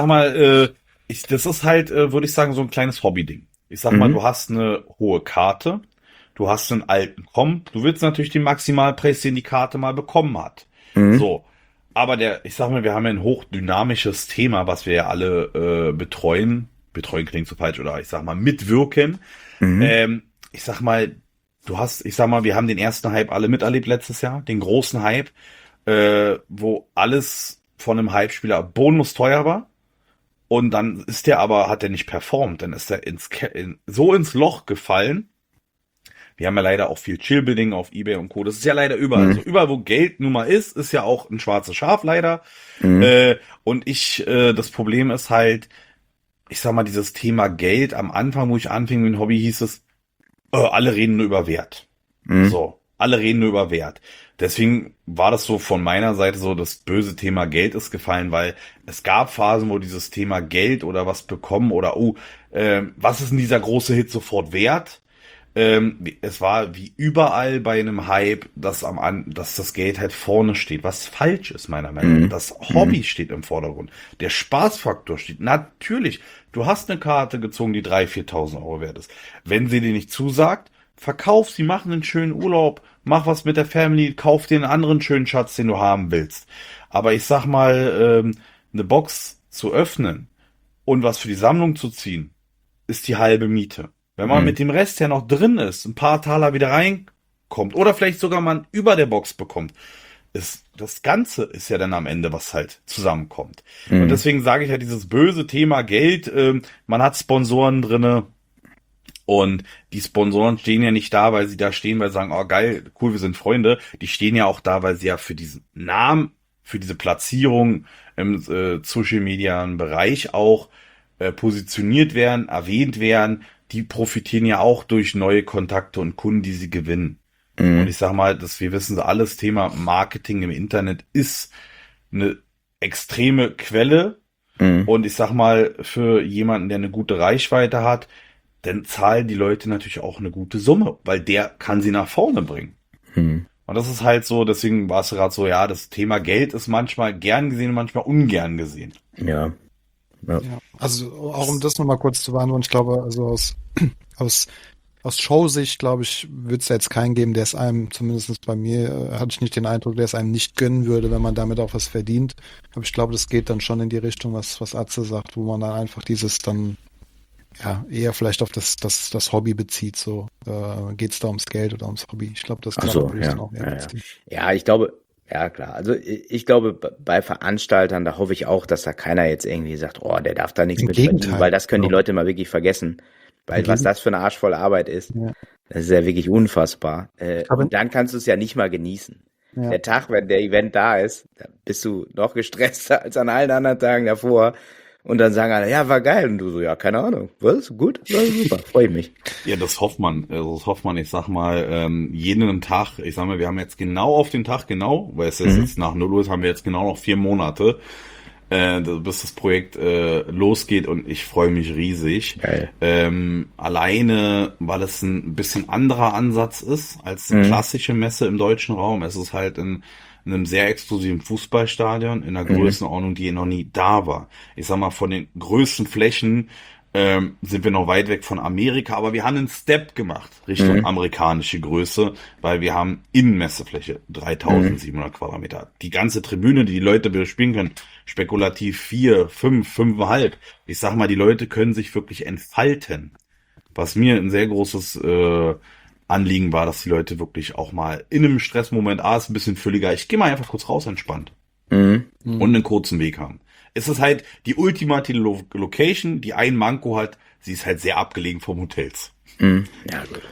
das ist halt, würde ich sagen, so ein kleines Hobby-Ding. Ich sag mal, du hast eine hohe Karte, du hast einen alten Komp, du willst natürlich den Maximalpreis, den die Karte mal bekommen hat. So. Aber ich sag mal, wir haben ja ein hochdynamisches Thema, was wir ja alle betreuen. Betreuen klingt so falsch, oder ich sag mal, mitwirken. Ich sag mal, wir haben den ersten Hype alle miterlebt letztes Jahr, den großen Hype, wo alles von einem Hype-Spieler bonusteuer war. Und dann hat der nicht performt, dann ist er so ins Loch gefallen, wir haben ja leider auch viel Chillbuilding auf eBay und Co. Das ist ja leider überall. Also überall, wo Geld nun mal ist ja auch ein schwarzes Schaf leider. Und das Problem ist halt, ich sag mal, dieses Thema Geld, am Anfang, wo ich anfing mit dem Hobby, hieß es, alle reden nur über Wert. So, alle reden nur über Wert. Deswegen war das so von meiner Seite so, das böse Thema Geld ist gefallen, weil es gab Phasen, wo dieses Thema Geld oder was bekommen oder was ist denn dieser große Hit sofort wert? Es war wie überall bei einem Hype, dass das Geld halt vorne steht, was falsch ist, meiner Meinung nach. Das Hobby steht im Vordergrund. Der Spaßfaktor steht. Natürlich, du hast eine Karte gezogen, die 3.000, 4.000 Euro wert ist. Wenn sie dir nicht zusagt, verkauf sie, mach einen schönen Urlaub, mach was mit der Family, kauf dir einen anderen schönen Schatz, den du haben willst. Aber ich sag mal, eine Box zu öffnen und was für die Sammlung zu ziehen, ist die halbe Miete. Wenn man mit dem Rest ja noch drin ist, ein paar Taler wieder reinkommt oder vielleicht sogar man über der Box bekommt, das Ganze ist ja dann am Ende, was halt zusammenkommt. Und deswegen sage ich ja, dieses böse Thema Geld, man hat Sponsoren drinne und die Sponsoren stehen ja nicht da, weil sie da stehen, weil sie sagen, oh geil, cool, wir sind Freunde. Die stehen ja auch da, weil sie ja für diesen Namen, für diese Platzierung im Social-Media-Bereich auch positioniert werden, erwähnt werden. Die profitieren ja auch durch neue Kontakte und Kunden, die sie gewinnen. Und ich sag mal, wir wissen alles, Thema Marketing im Internet ist eine extreme Quelle. Und ich sag mal, für jemanden, der eine gute Reichweite hat, dann zahlen die Leute natürlich auch eine gute Summe, weil der kann sie nach vorne bringen. Und das ist halt so, deswegen war es gerade so, ja, das Thema Geld ist manchmal gern gesehen, manchmal ungern gesehen. Ja. Ja, also auch um das nochmal kurz zu beantworten, ich glaube, also aus Showsicht, glaube ich, wird es jetzt keinen geben, der es einem, zumindest bei mir, hatte ich nicht den Eindruck, der es einem nicht gönnen würde, wenn man damit auch was verdient. Aber ich glaube, das geht dann schon in die Richtung, was Atze sagt, wo man dann einfach dieses dann eher vielleicht auf das Hobby bezieht. So geht es da ums Geld oder ums Hobby? Ich glaube, das kann man dann auch eher beziehen. Ja, ich glaube, ja klar. Also ich glaube, bei Veranstaltern, da hoffe ich auch, dass da keiner jetzt irgendwie sagt, oh, der darf da nichts mit verdienen, weil das können die Leute mal wirklich vergessen. Weil was das für eine arschvolle Arbeit ist, das ist ja wirklich unfassbar. Und dann kannst du es ja nicht mal genießen. Ja. Der Tag, wenn der Event da ist, da bist du noch gestresster als an allen anderen Tagen davor. Und dann sagen alle, ja, war geil. Und du so, ja, keine Ahnung. Was? Gut? War super. Freue ich mich. Ja, das hofft man. Ich sag mal, jeden Tag, ich sag mal, wir haben jetzt genau auf den Tag weil es jetzt nach 0 Uhr ist, haben wir jetzt genau noch 4 Monate, bis das Projekt losgeht und ich freue mich riesig. Geil. Alleine, weil es ein bisschen anderer Ansatz ist als eine klassische Messe im deutschen Raum. Es ist halt in einem sehr exklusiven Fußballstadion in einer Größenordnung, die noch nie da war. Ich sag mal, von den größten Flächen sind wir noch weit weg von Amerika, aber wir haben einen Step gemacht Richtung amerikanische Größe, weil wir haben Innenmessefläche 3.700 Quadratmeter. Die ganze Tribüne, die Leute bespielen können, spekulativ 4, 5, 5,5. Ich sag mal, die Leute können sich wirklich entfalten. Was mir ein sehr großes Anliegen war, dass die Leute wirklich auch mal in einem Stressmoment, ist ein bisschen fülliger, ich gehe mal einfach kurz raus, entspannt. Und einen kurzen Weg haben. Es ist halt die ultimative Location, die ein Manko hat, sie ist halt sehr abgelegen vom Hotels. Ja, gut.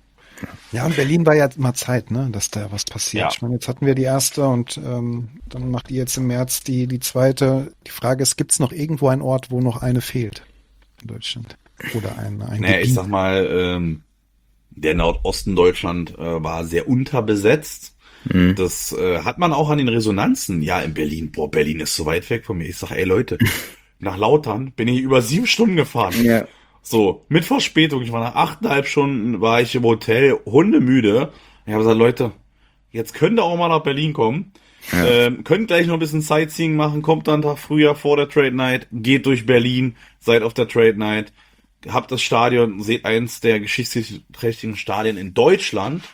Ja, und Berlin war ja mal Zeit, ne, dass da was passiert. Ja. Ich meine, jetzt hatten wir die erste und dann macht ihr jetzt im März die zweite. Die Frage ist, gibt es noch irgendwo einen Ort, wo noch eine fehlt in Deutschland? Oder ein Gebiet? Ich sag mal, der Nordosten Deutschland war sehr unterbesetzt. Das hat man auch an den Resonanzen. Ja, in Berlin. Boah, Berlin ist so weit weg von mir. Ich sag, ey Leute, nach Lautern bin ich über 7 Stunden gefahren. Ja. So, mit Verspätung. Ich war nach 8,5 Stunden war ich im Hotel, hundemüde. Ich habe gesagt, Leute, jetzt könnt ihr auch mal nach Berlin kommen. Ja. Könnt gleich noch ein bisschen Sightseeing machen. Kommt dann einen Tag früher vor der Trade Night. Geht durch Berlin. Seid auf der Trade Night. Habt das Stadion. Seht eins der geschichtsträchtigen Stadien in Deutschland.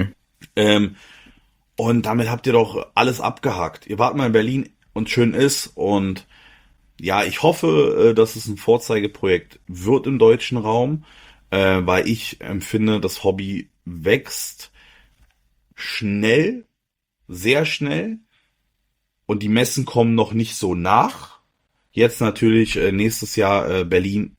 Und damit habt ihr doch alles abgehakt. Ihr wart mal in Berlin und schön ist. Und ja, ich hoffe, dass es ein Vorzeigeprojekt wird im deutschen Raum, weil ich empfinde, das Hobby wächst schnell, sehr schnell. Und die Messen kommen noch nicht so nach. Jetzt natürlich nächstes Jahr Berlin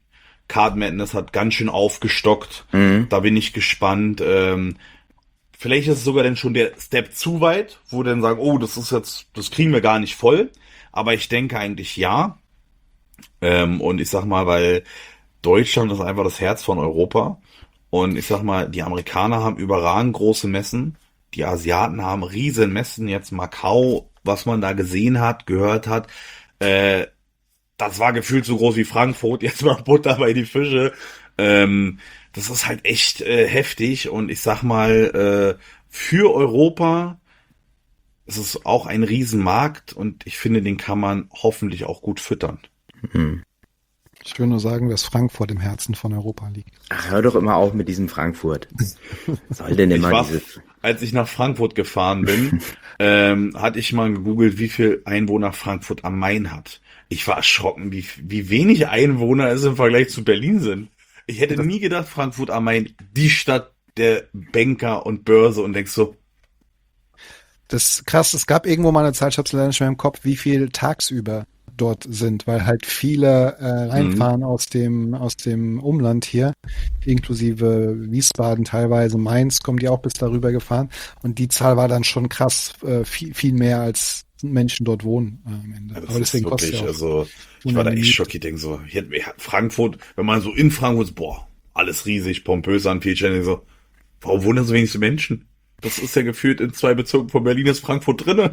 Card Madness hat ganz schön aufgestockt. Da bin ich gespannt. Vielleicht ist es sogar dann schon der Step zu weit, wo dann sagen, oh, das kriegen wir gar nicht voll. Aber ich denke eigentlich ja. Und ich sag mal, weil Deutschland ist einfach das Herz von Europa. Und ich sag mal, die Amerikaner haben überragend große Messen. Die Asiaten haben riesen Messen. Jetzt Macau, was man da gesehen hat, gehört hat. Das war gefühlt so groß wie Frankfurt. Jetzt mal Butter bei die Fische. Das ist halt echt heftig. Und ich sag mal, für Europa ist es auch ein Riesenmarkt. Und ich finde, den kann man hoffentlich auch gut füttern. Ich will nur sagen, dass Frankfurt im Herzen von Europa liegt. Ach, hör doch immer auf mit diesem Frankfurt. Was soll denn immer dieses... Als ich nach Frankfurt gefahren bin, hatte ich mal gegoogelt, wie viel Einwohner Frankfurt am Main hat. Ich war erschrocken, wie wenig Einwohner es im Vergleich zu Berlin sind. Ich hätte nie gedacht, Frankfurt am Main, die Stadt der Banker und Börse, und denkst so. Das ist krass, es gab irgendwo mal eine Zeit, ich hab's leider nicht mehr im Kopf, wie viel tagsüber dort sind, weil halt viele reinfahren aus dem Umland hier, inklusive Wiesbaden teilweise, Mainz kommen die auch bis darüber gefahren, und die Zahl war dann schon krass, viel mehr als Menschen dort wohnen am Ende. Ja, aber deswegen kostet wirklich, ja auch. Also ich war da echt schockiert, denke so, Frankfurt, wenn man so in Frankfurt, alles riesig, pompös an viel Stellen, so, warum wohnen da so wenig Menschen? Das ist ja gefühlt in 2 Bezirken von Berlin ist Frankfurt drinne.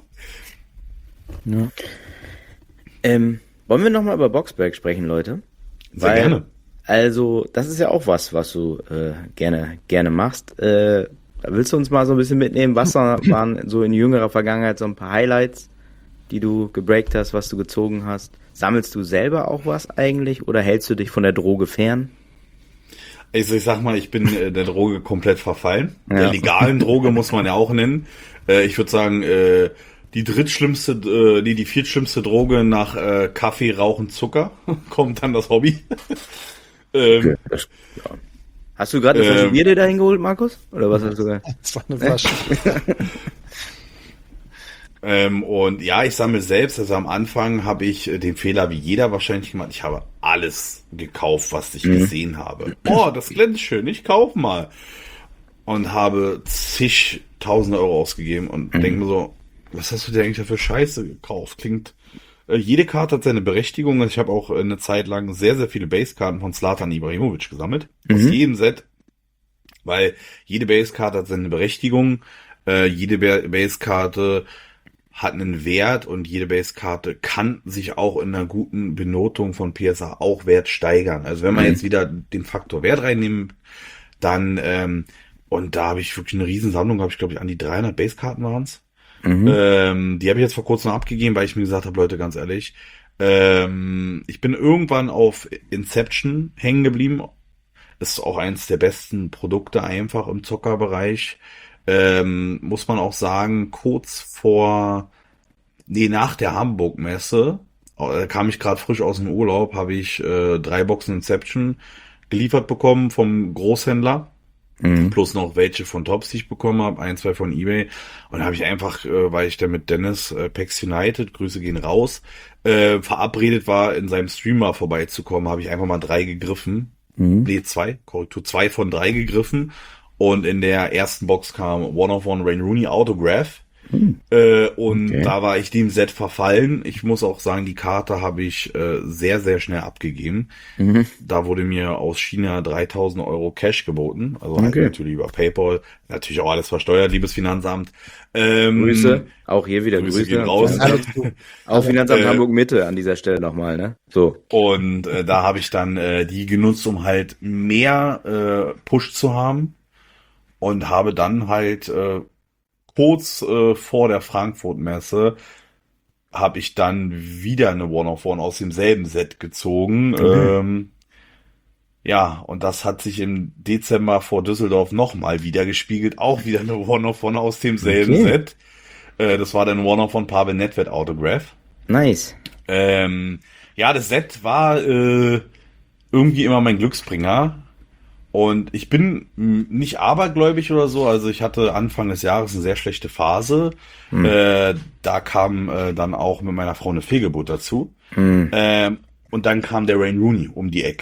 Ja. Wollen wir nochmal über Boxberg sprechen, Leute? Sehr gerne. Also, das ist ja auch was du gerne machst. Willst du uns mal so ein bisschen mitnehmen? Was waren so in jüngerer Vergangenheit so ein paar Highlights, die du gebreakt hast, was du gezogen hast? Sammelst du selber auch was eigentlich oder hältst du dich von der Droge fern? Ich sag mal, ich bin der Droge komplett verfallen. Ja. Der legalen Droge muss man ja auch nennen. Ich würde sagen, die viertschlimmste Droge nach Kaffee, Rauchen, Zucker kommt dann das Hobby. Okay, ja. Hast du gerade eine Flasche Bier dir dahin geholt, Markus? Oder was hast du gesagt? Das war eine Flasche. Und ja, ich sammle selbst. Also am Anfang habe ich den Fehler wie jeder wahrscheinlich gemacht. Ich habe alles gekauft, was ich gesehen habe. Oh, das glänzt schön, ich kauf mal. Und habe zigtausende Euro ausgegeben und denke mir so, was hast du dir eigentlich für Scheiße gekauft? Jede Karte hat seine Berechtigung. Ich habe auch eine Zeit lang sehr, sehr viele Basekarten von Zlatan Ibrahimovic gesammelt. Aus jedem Set. Weil jede Basekarte hat seine Berechtigung. Jede Basekarte hat einen Wert und jede Basekarte kann sich auch in einer guten Benotung von PSA auch Wert steigern. Also wenn man jetzt wieder den Faktor Wert reinnimmt, dann, und da habe ich wirklich eine Riesensammlung, habe ich glaube ich an die 300 Basekarten waren's. Die habe ich jetzt vor kurzem abgegeben, weil ich mir gesagt habe, Leute, ganz ehrlich, ich bin irgendwann auf Inception hängen geblieben. Ist auch eins der besten Produkte einfach im Zockerbereich. Muss man auch sagen, nach der Hamburg-Messe, kam ich gerade frisch aus dem Urlaub, habe ich 3 Boxen Inception geliefert bekommen vom Großhändler. Plus noch welche von Tops, die ich bekommen habe, 1, 2 von eBay. Und da habe ich einfach, weil ich da mit Dennis PAX United, Grüße gehen raus, verabredet war, in seinem Streamer vorbeizukommen, habe ich einfach mal 3 gegriffen. Nee, 2, Korrektur, 2 von 3 gegriffen. Und in der ersten Box kam One of One Wayne Rooney Autograph. Da war ich dem Set verfallen. Ich muss auch sagen, die Karte habe ich sehr, sehr schnell abgegeben. Da wurde mir aus China 3.000 Euro Cash geboten. Also halt natürlich über PayPal. Natürlich auch alles versteuert, liebes Finanzamt. Grüße. Auch hier wieder Grüße. Gehen raus. Auch Finanzamt Hamburg Mitte an dieser Stelle nochmal, ne? So. Und da habe ich dann die genutzt, um halt mehr Push zu haben. Und habe dann halt kurz vor der Frankfurt-Messe habe ich dann wieder eine One-of-One aus demselben Set gezogen. Ja, und das hat sich im Dezember vor Düsseldorf nochmal wieder gespiegelt. Auch wieder eine One-of-One aus demselben Set. Das war dann One-of-One Pavel Nedved Autograph. Nice. Ja, das Set war irgendwie immer mein Glücksbringer. Und ich bin nicht abergläubig oder so, also ich hatte Anfang des Jahres eine sehr schlechte Phase. Da kam dann auch mit meiner Frau eine Fehlgeburt dazu. Und dann kam der Wayne Rooney um die Ecke.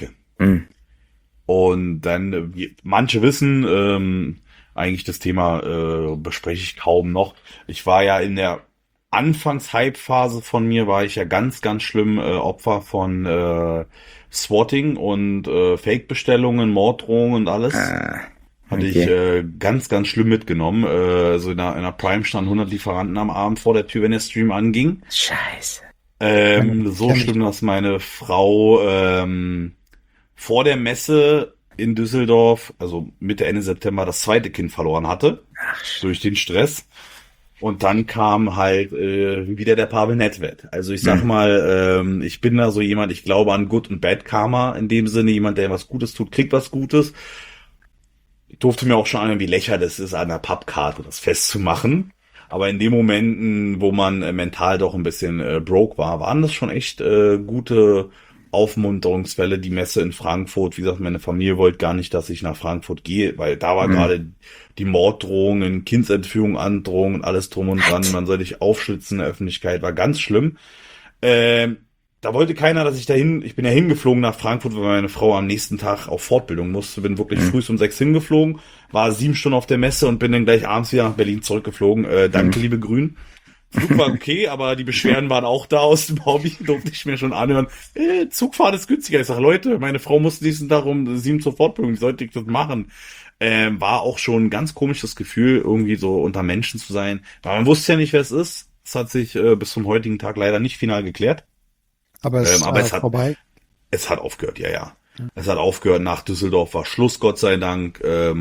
Mhm. Und dann, manche wissen, eigentlich das Thema bespreche ich kaum noch. Ich war ja in der Anfangs-Hype-Phase von mir, war ich ja ganz, ganz schlimm Opfer von Swatting und Fake-Bestellungen, Morddrohungen und alles. Hatte ich ganz, ganz schlimm mitgenommen. So in einer Prime standen 100 Lieferanten am Abend vor der Tür, wenn der Stream anging. Scheiße. So schlimm, dass meine Frau vor der Messe in Düsseldorf, also Mitte, Ende September, das zweite Kind verloren hatte. Durch den Stress. Und dann kam halt wieder der Pavel Nedved. Also ich sag mal, ich bin da so jemand, ich glaube an Good und Bad Karma, in dem Sinne, jemand, der was Gutes tut, kriegt was Gutes. Ich durfte mir auch schon anhören, wie lächerlich es ist, an der Pappkarte das festzumachen. Aber in den Momenten, wo man mental doch ein bisschen broke war, waren das schon echt gute Aufmunterungswelle. Die Messe in Frankfurt, wie gesagt, meine Familie wollte gar nicht, dass ich nach Frankfurt gehe, weil da war gerade die Morddrohungen, Kindsentführung, Androhungen, alles drum und dran. Man soll dich aufschlitzen in der Öffentlichkeit, war ganz schlimm. Da wollte keiner, dass ich ich bin ja hingeflogen nach Frankfurt, weil meine Frau am nächsten Tag auf Fortbildung musste, bin wirklich früh um 6 hingeflogen, war 7 Stunden auf der Messe und bin dann gleich abends wieder nach Berlin zurückgeflogen. Danke, liebe Grün. Flug war okay, aber die Beschwerden waren auch da aus dem Hobby, durfte ich mir schon anhören. Zugfahren ist günstiger. Ich sag, Leute, meine Frau musste nächsten Tag um 7 zur Fortbildung, wie sollte ich das machen? War auch schon ein ganz komisches Gefühl, irgendwie so unter Menschen zu sein. Weil man wusste ja nicht, wer es ist. Es hat sich bis zum heutigen Tag leider nicht final geklärt. Aber es ist vorbei. Es hat aufgehört, ja. Es hat aufgehört, nach Düsseldorf war Schluss, Gott sei Dank.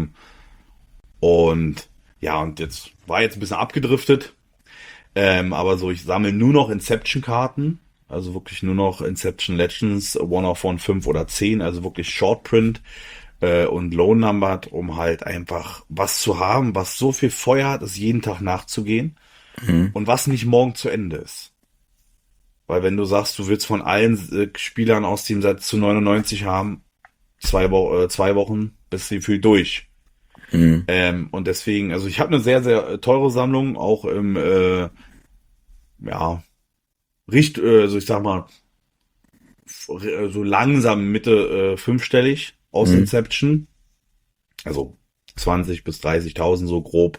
Und jetzt war jetzt ein bisschen abgedriftet. Aber so, ich sammle nur noch Inception-Karten. Also wirklich nur noch Inception Legends, One of One 5 oder 10. Also wirklich Shortprint und Low Numbered, um halt einfach was zu haben, was so viel Feuer hat, es jeden Tag nachzugehen. Und was nicht morgen zu Ende ist. Weil wenn du sagst, du willst von allen Spielern aus dem Set zu 99 haben, 2 Wochen, bist du viel durch. Und deswegen, also ich habe eine sehr, sehr teure Sammlung, auch im, also ich sag mal, so langsam Mitte 5-stellig aus Inception. Also 20 bis 30.000 so grob.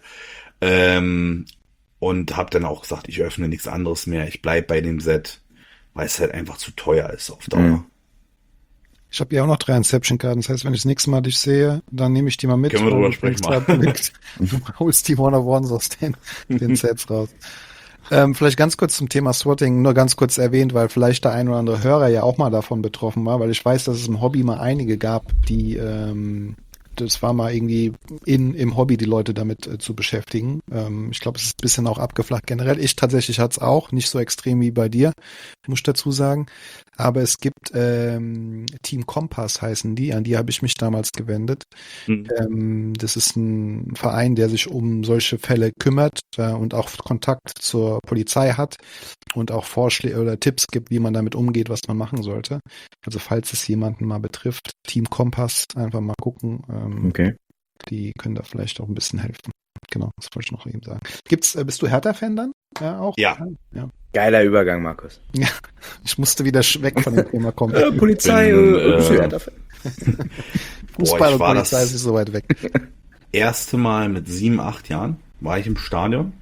Und habe dann auch gesagt, ich öffne nichts anderes mehr. Ich bleib bei dem Set, weil es halt einfach zu teuer ist auf Dauer. Ich habe ja auch noch 3 Inception-Karten. Das heißt, wenn ich das nächste Mal dich sehe, dann nehme ich die mal mit. Können wir drüber sprechen mal. Du holst die One-of-Ones aus den Sets raus. Vielleicht ganz kurz zum Thema Swatting, nur ganz kurz erwähnt, weil vielleicht der ein oder andere Hörer ja auch mal davon betroffen war, weil ich weiß, dass es im Hobby mal einige gab, die das war mal irgendwie im Hobby, die Leute damit zu beschäftigen. Ich glaube, es ist ein bisschen auch abgeflacht generell. Ich tatsächlich hatte es auch, nicht so extrem wie bei dir, muss ich dazu sagen. Aber es gibt Team Kompass heißen die, an die habe ich mich damals gewendet. Das ist ein Verein, der sich um solche Fälle kümmert und auch Kontakt zur Polizei hat und auch Vorschläge oder Tipps gibt, wie man damit umgeht, was man machen sollte. Also falls es jemanden mal betrifft, Team Kompass, einfach mal gucken. Okay. Die können da vielleicht auch ein bisschen helfen. Genau, das wollte ich noch eben sagen. Bist du Hertha-Fan dann? Ja, auch? Ja. Geiler Übergang, Markus. Ja, ich musste wieder weg von dem Thema kommen. Polizei, Hertha-Fan. Fußball und Polizei ist nicht so weit weg. Erste Mal mit 7, 8 Jahren war ich im Stadion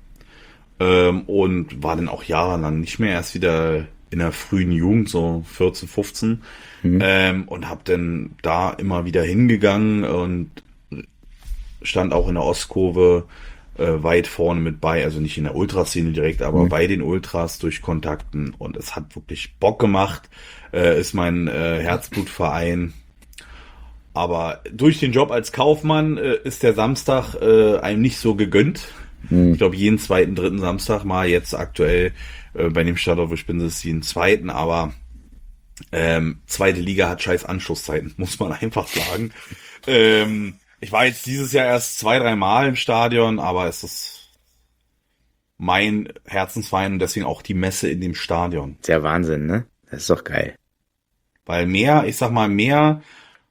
und war dann auch jahrelang nicht mehr, erst wieder in der frühen Jugend, so 14, 15 und habe dann da immer wieder hingegangen und stand auch in der Ostkurve weit vorne mit bei, also nicht in der Ultraszene direkt, aber bei den Ultras durch Kontakten und es hat wirklich Bock gemacht, ist mein Herzblutverein. Aber durch den Job als Kaufmann ist der Samstag einem nicht so gegönnt. Ich glaube, jeden zweiten, dritten Samstag mal jetzt aktuell bei dem Standort, wo ich bin, ist jeden zweiten, aber zweite Liga hat scheiß Anschlusszeiten, muss man einfach sagen. Ich war jetzt dieses Jahr erst 2, 3 Mal im Stadion, aber es ist mein Herzensverein und deswegen auch die Messe in dem Stadion. Ist ja Wahnsinn, ne? Das ist doch geil. Weil mehr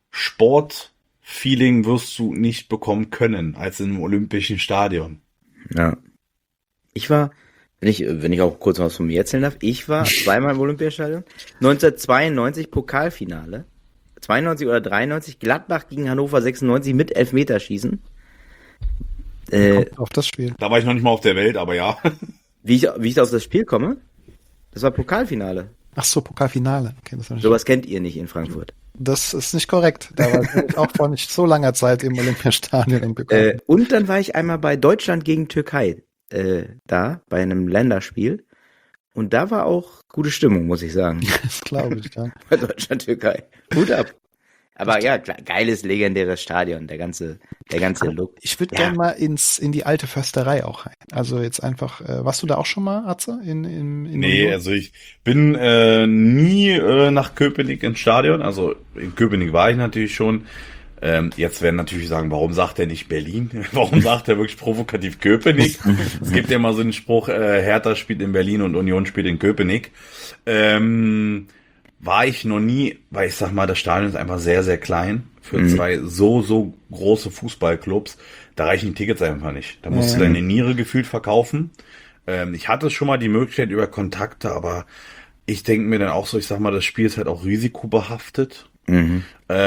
Sportfeeling wirst du nicht bekommen können als in einem olympischen Stadion. Ja. Ich war, wenn ich auch kurz was von mir erzählen darf, ich war zweimal im Olympiastadion. 1992 Pokalfinale. 92 oder 93, Gladbach gegen Hannover 96 mit Elfmeterschießen. Kommt auf das Spiel. Da war ich noch nicht mal auf der Welt, aber ja. Wie ich auf das Spiel komme? Das war Pokalfinale. Ach so, Pokalfinale. Okay, Sowas kennt ihr nicht in Frankfurt. Das ist nicht korrekt. Da war ich auch vor nicht so langer Zeit im Olympiastadion im Pokal. Und dann war ich einmal bei Deutschland gegen Türkei da, bei einem Länderspiel. Und da war auch gute Stimmung, muss ich sagen. Das glaube ich, ja. Bei Deutschland, Türkei. Hut ab. Aber ja, geiles, legendäres Stadion, der ganze Look. Ich würde gerne mal in die alte Försterei auch rein. Also jetzt einfach, warst du da auch schon mal, Atze? Nee, also ich bin nie nach Köpenick ins Stadion. Also in Köpenick war ich natürlich schon. Jetzt werden natürlich sagen, warum sagt er nicht Berlin? Warum sagt er wirklich provokativ Köpenick? Es gibt ja immer so einen Spruch, Hertha spielt in Berlin und Union spielt in Köpenick. War ich noch nie, weil ich sag mal, das Stadion ist einfach sehr, sehr klein für zwei so große Fußballclubs. Da reichen die Tickets einfach nicht. Da musst du deine Niere gefühlt verkaufen. Ich hatte schon mal die Möglichkeit über Kontakte, aber ich denke mir dann auch so, ich sag mal, das Spiel ist halt auch risikobehaftet. Und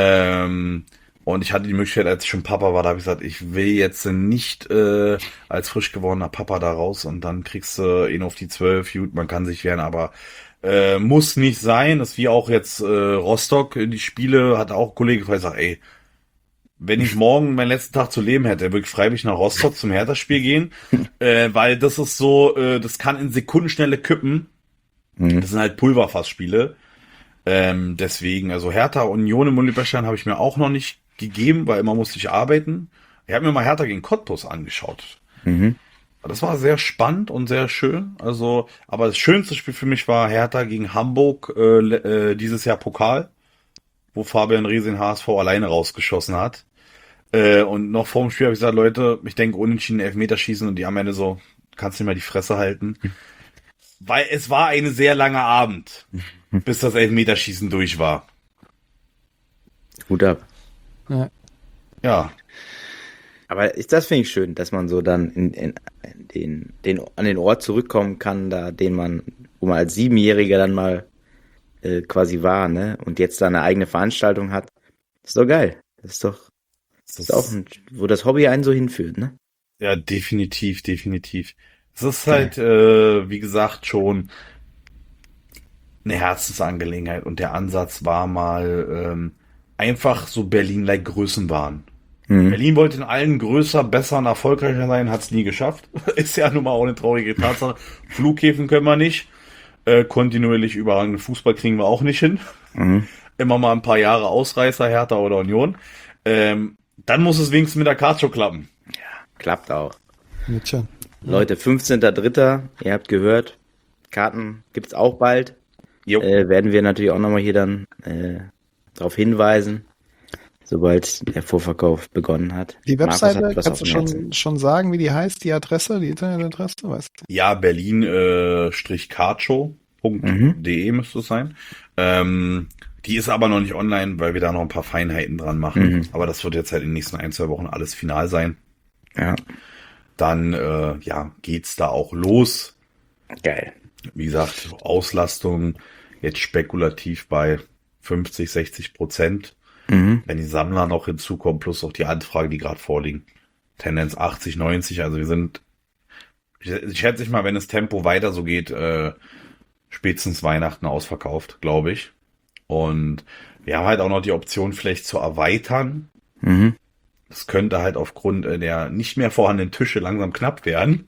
ich hatte die Möglichkeit, als ich schon Papa war, da habe ich gesagt, ich will jetzt nicht als frisch gewordener Papa da raus und dann kriegst du ihn auf die 12. Gut, man kann sich wehren, aber muss nicht sein. Das ist wie auch jetzt Rostock, die Spiele, hat auch ein Kollege gesagt, ey, wenn ich morgen meinen letzten Tag zu leben hätte, würde ich freiwillig nach Rostock zum Hertha-Spiel gehen, weil das ist so, das kann in Sekundenschnelle kippen. Das sind halt Pulverfassspiele. Deswegen, also Hertha Union im Olympiastadion habe ich mir auch noch nicht gegeben, weil immer musste ich arbeiten. Ich habe mir mal Hertha gegen Cottbus angeschaut. Das war sehr spannend und sehr schön. Also, aber das schönste Spiel für mich war Hertha gegen Hamburg dieses Jahr Pokal, wo Fabian Reese den HSV alleine rausgeschossen hat. Und noch vor dem Spiel habe ich gesagt, Leute, ich denke unentschieden Elfmeterschießen und die am Ende so, kannst nicht mal die Fresse halten. Weil es war ein sehr langer Abend, bis das Elfmeterschießen durch war. Hut ab. Ja. Aber das finde ich schön, dass man so dann an den Ort zurückkommen kann, wo man als Siebenjähriger dann mal quasi war, ne? Und jetzt da eine eigene Veranstaltung hat. Ist doch geil. Das ist auch wo das Hobby einen so hinführt, ne? Ja, definitiv. Es ist halt, wie gesagt, schon eine Herzensangelegenheit und der Ansatz war mal einfach so Berlin-like Größenwahn. Berlin wollte in allen größer, besser und erfolgreicher sein, hat es nie geschafft. Ist ja nun mal auch eine traurige Tatsache. Flughäfen können wir nicht. Kontinuierlich überragenden Fußball kriegen wir auch nicht hin. Immer mal ein paar Jahre Ausreißer, Hertha oder Union. Dann muss es wenigstens mit der Kartshow klappen. Ja, klappt auch. Tja. Leute, 15.03., ihr habt gehört, Karten gibt's auch bald. Werden wir natürlich auch nochmal hier dann darauf hinweisen, sobald der Vorverkauf begonnen hat. Die Webseite, kannst du schon sagen, wie die heißt, die Adresse, die Internetadresse? Weißt du? Ja, berlin-kartshow.de müsste es sein. Die ist aber noch nicht online, weil wir da noch ein paar Feinheiten dran machen. Aber das wird jetzt halt in den nächsten 1-2 Wochen alles final sein. Ja. Dann geht's da auch los. Geil. Wie gesagt, Auslastung jetzt spekulativ bei 50-60%. Wenn die Sammler noch hinzukommen, plus auch die Anfragen, die gerade vorliegen. Tendenz 80-90, also wir sind, ich schätze mal, wenn das Tempo weiter so geht, spätestens Weihnachten ausverkauft, glaube ich. Und wir haben halt auch noch die Option, vielleicht zu erweitern. Das könnte halt aufgrund der nicht mehr vorhandenen Tische langsam knapp werden.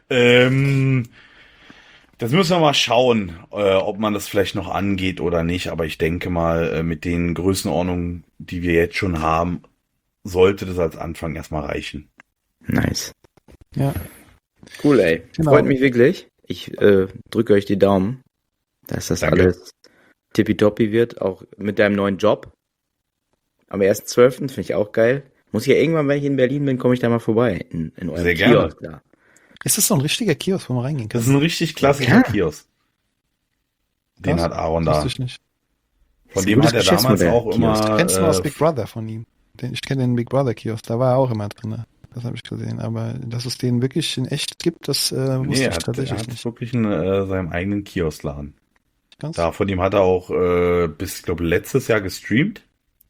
Das müssen wir mal schauen, ob man das vielleicht noch angeht oder nicht. Aber ich denke mal, mit den Größenordnungen, die wir jetzt schon haben, sollte das als Anfang erstmal reichen. Nice. Ja. Cool, ey. Genau. Freut mich wirklich. Ich drücke euch die Daumen, dass das Danke. alles tippitoppi wird, auch mit deinem neuen Job. Am 1.12. finde ich auch geil. Muss ich ja irgendwann, wenn ich in Berlin bin, komme ich da mal vorbei. In eurem Sehr gerne. Kiosk da. Ist das so ein richtiger Kiosk, wo man reingehen kann? Das ist ein richtig klassischer Kiosk. Den Krass. hat Aaron Das da. wusste ich nicht. Von Ist ein dem gutes hat er damals Geschäftsmodell, auch immer. Kiosk. Kennst du aus Big Brother von ihm? Ich kenne den Big Brother Kiosk, da war er auch immer drin. Das habe ich gesehen. Aber dass es den wirklich in echt gibt, das wusste ich tatsächlich er hat nicht. wirklich in seinem eigenen Kioskladen. Krass. Da von ihm hat er auch bis, ich glaube, letztes Jahr gestreamt.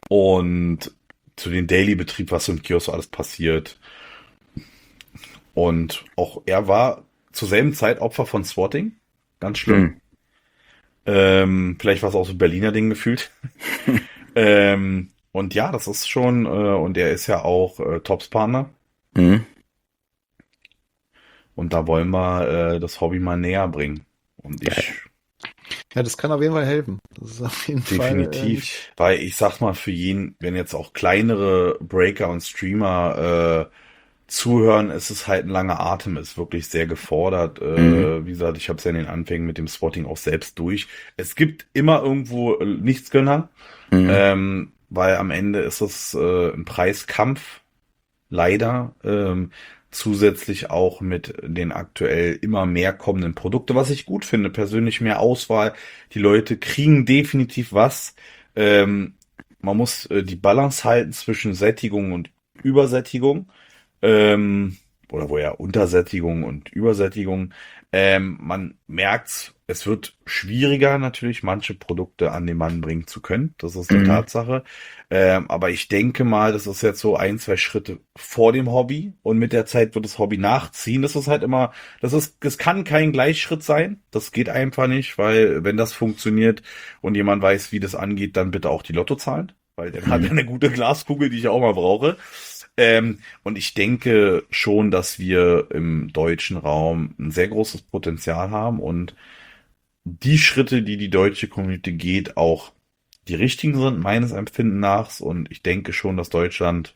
und zu den Daily-Betrieb, was im Kiosk alles passiert. Und auch er war zur selben Zeit Opfer von Swatting. Ganz schlimm. Vielleicht war es auch so ein Berliner Ding gefühlt. Und ja, das ist schon, und er ist ja auch Tops-Partner. Mhm. Und da wollen wir das Hobby mal näher bringen. Und Ja, das kann auf jeden Fall helfen. Das ist auf jeden definitiv, weil ich sag mal, für jeden, wenn jetzt auch kleinere Breaker und Streamer zuhören, ist es halt ein langer Atem, ist wirklich sehr gefordert. Wie gesagt, ich habe es ja in den Anfängen mit dem Spotting auch selbst durch. Es gibt immer irgendwo Nichtsgönner, weil am Ende ist es ein Preiskampf, leider. Zusätzlich auch mit den aktuell immer mehr kommenden Produkten, was ich gut finde, persönlich mehr Auswahl. Die Leute kriegen definitiv was. Man muss die Balance halten zwischen Sättigung und Übersättigung. Oder wo ja Untersättigung und Übersättigung. Man merkt, es wird schwieriger natürlich, manche Produkte an den Mann bringen zu können. Das ist eine Tatsache. Aber ich denke mal, das ist jetzt so 1, 2 Schritte vor dem Hobby und mit der Zeit wird das Hobby nachziehen. Das ist halt immer, das kann kein Gleichschritt sein. Das geht einfach nicht, weil wenn das funktioniert und jemand weiß, wie das angeht, dann bitte auch die Lottozahlen, weil dann hat er eine gute Glaskugel, die ich auch mal brauche. Und ich denke schon, dass wir im deutschen Raum ein sehr großes Potenzial haben und die Schritte, die die deutsche Community geht, auch die richtigen sind, meines Empfindens nach. Und ich denke schon, dass Deutschland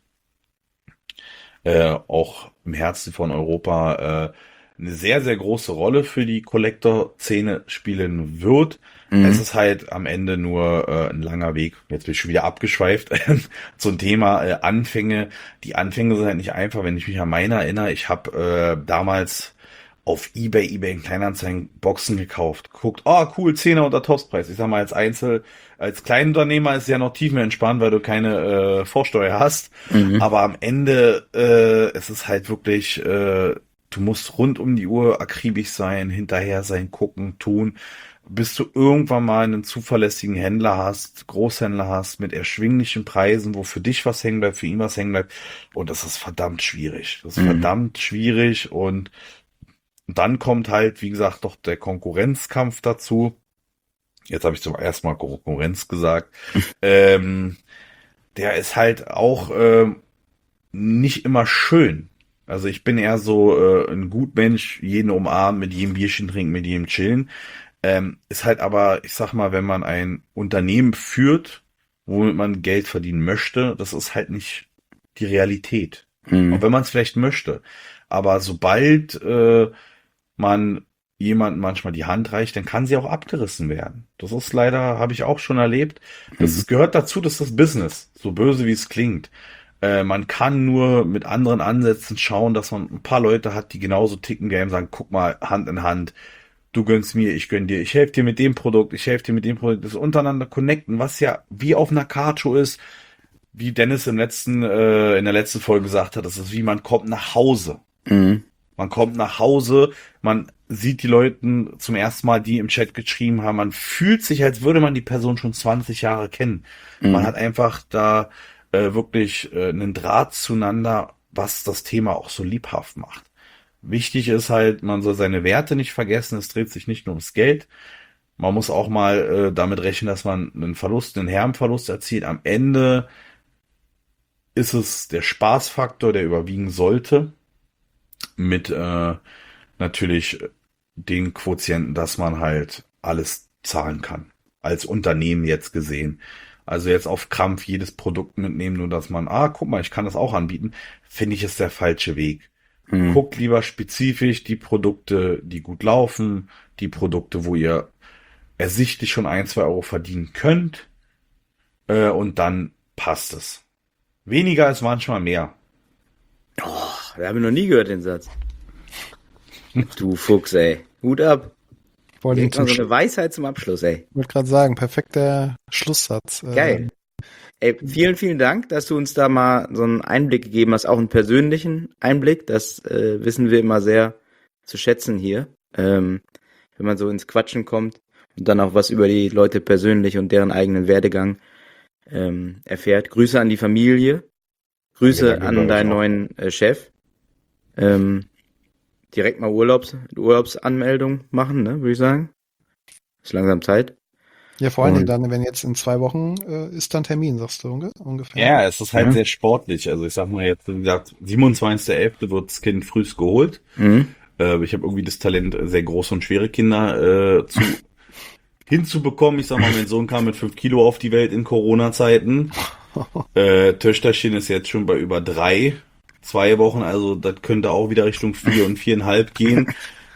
auch im Herzen von Europa eine sehr, sehr große Rolle für die Collector-Szene spielen wird. Es ist halt am Ende nur ein langer Weg. Jetzt bin ich schon wieder abgeschweift zum Thema Anfänge. Die Anfänge sind halt nicht einfach, wenn ich mich an meine erinnere. Ich habe damals auf eBay Kleinanzeigen Boxen gekauft. Guckt, cool, 10er unter Topspreis. Ich sag mal, als Kleinunternehmer ist es ja noch tiefenentspannt, weil du keine Vorsteuer hast. Aber am Ende es ist halt wirklich, du musst rund um die Uhr akribisch sein, hinterher sein, gucken, tun, bis du irgendwann mal einen zuverlässigen Händler hast, Großhändler hast, mit erschwinglichen Preisen, wo für dich was hängen bleibt, für ihn was hängen bleibt. Und das ist verdammt schwierig. Das ist verdammt schwierig und dann kommt halt, wie gesagt, doch der Konkurrenzkampf dazu. Jetzt habe ich zum ersten Mal Konkurrenz gesagt. Der ist halt auch nicht immer schön. Also ich bin eher so ein Gutmensch, jeden umarmen, mit jedem Bierchen trinken, mit jedem chillen. Ist halt aber, ich sag mal, wenn man ein Unternehmen führt, womit man Geld verdienen möchte, das ist halt nicht die Realität. Auch wenn man es vielleicht möchte. Aber sobald man jemandem manchmal die Hand reicht, dann kann sie auch abgerissen werden. Das ist leider, habe ich auch schon erlebt. Das gehört dazu, das ist das Business. So böse wie es klingt. Man kann nur mit anderen Ansätzen schauen, dass man ein paar Leute hat, die genauso ticken, Game sagen, guck mal, Hand in Hand. Du gönnst mir, ich gönn dir. Ich helfe dir mit dem Produkt, ich helfe dir mit dem Produkt. Das untereinander connecten, was ja wie auf einer Card-Show ist, wie Dennis in der letzten Folge gesagt hat, das ist wie man kommt nach Hause. Man kommt nach Hause, man sieht die Leute zum ersten Mal, die im Chat geschrieben haben, man fühlt sich, als würde man die Person schon 20 Jahre kennen. Man hat einfach da wirklich einen Draht zueinander, was das Thema auch so liebhaft macht. Wichtig ist halt, man soll seine Werte nicht vergessen, es dreht sich nicht nur ums Geld. Man muss auch mal damit rechnen, dass man einen Herrenverlust erzielt. Am Ende ist es der Spaßfaktor, der überwiegen sollte. Mit natürlich den Quotienten, dass man halt alles zahlen kann. Als Unternehmen jetzt gesehen. Also jetzt auf Krampf jedes Produkt mitnehmen, nur dass man, guck mal, ich kann das auch anbieten, finde ich, ist der falsche Weg. Guckt lieber spezifisch die Produkte, die gut laufen, die Produkte, wo ihr ersichtlich schon 1, 2 Euro verdienen könnt, und dann passt es. Weniger ist manchmal mehr. Wir haben noch nie gehört, den Satz. Du Fuchs, ey. Hut ab. Vor allem So eine Weisheit zum Abschluss, ey. Ich wollte gerade sagen, perfekter Schlusssatz. Geil. Ey, vielen, vielen Dank, dass du uns da mal so einen Einblick gegeben hast, auch einen persönlichen Einblick. Das wissen wir immer sehr zu schätzen hier, wenn man so ins Quatschen kommt und dann auch was über die Leute persönlich und deren eigenen Werdegang erfährt. Grüße an die Familie. Grüße Danke, an deinen auch. neuen Chef. Direkt mal Urlaubsanmeldung machen, ne, würde ich sagen. Ist langsam Zeit. Ja, vor allen Dingen Und- dann, wenn jetzt in 2 Wochen ist dann Termin, sagst du ungefähr. Ja, es ist halt Mhm. sehr sportlich. Also ich sag mal jetzt, wie gesagt, 27.11. wird das Kind frühst geholt. Mhm. Ich habe irgendwie das Talent, sehr große und schwere Kinder hinzubekommen. Ich sag mal, mein Sohn kam mit 5 Kilo auf die Welt in Corona-Zeiten. Töchterchen ist jetzt schon bei über 3. 2 Wochen, also das könnte auch wieder Richtung 4 und 4,5 gehen.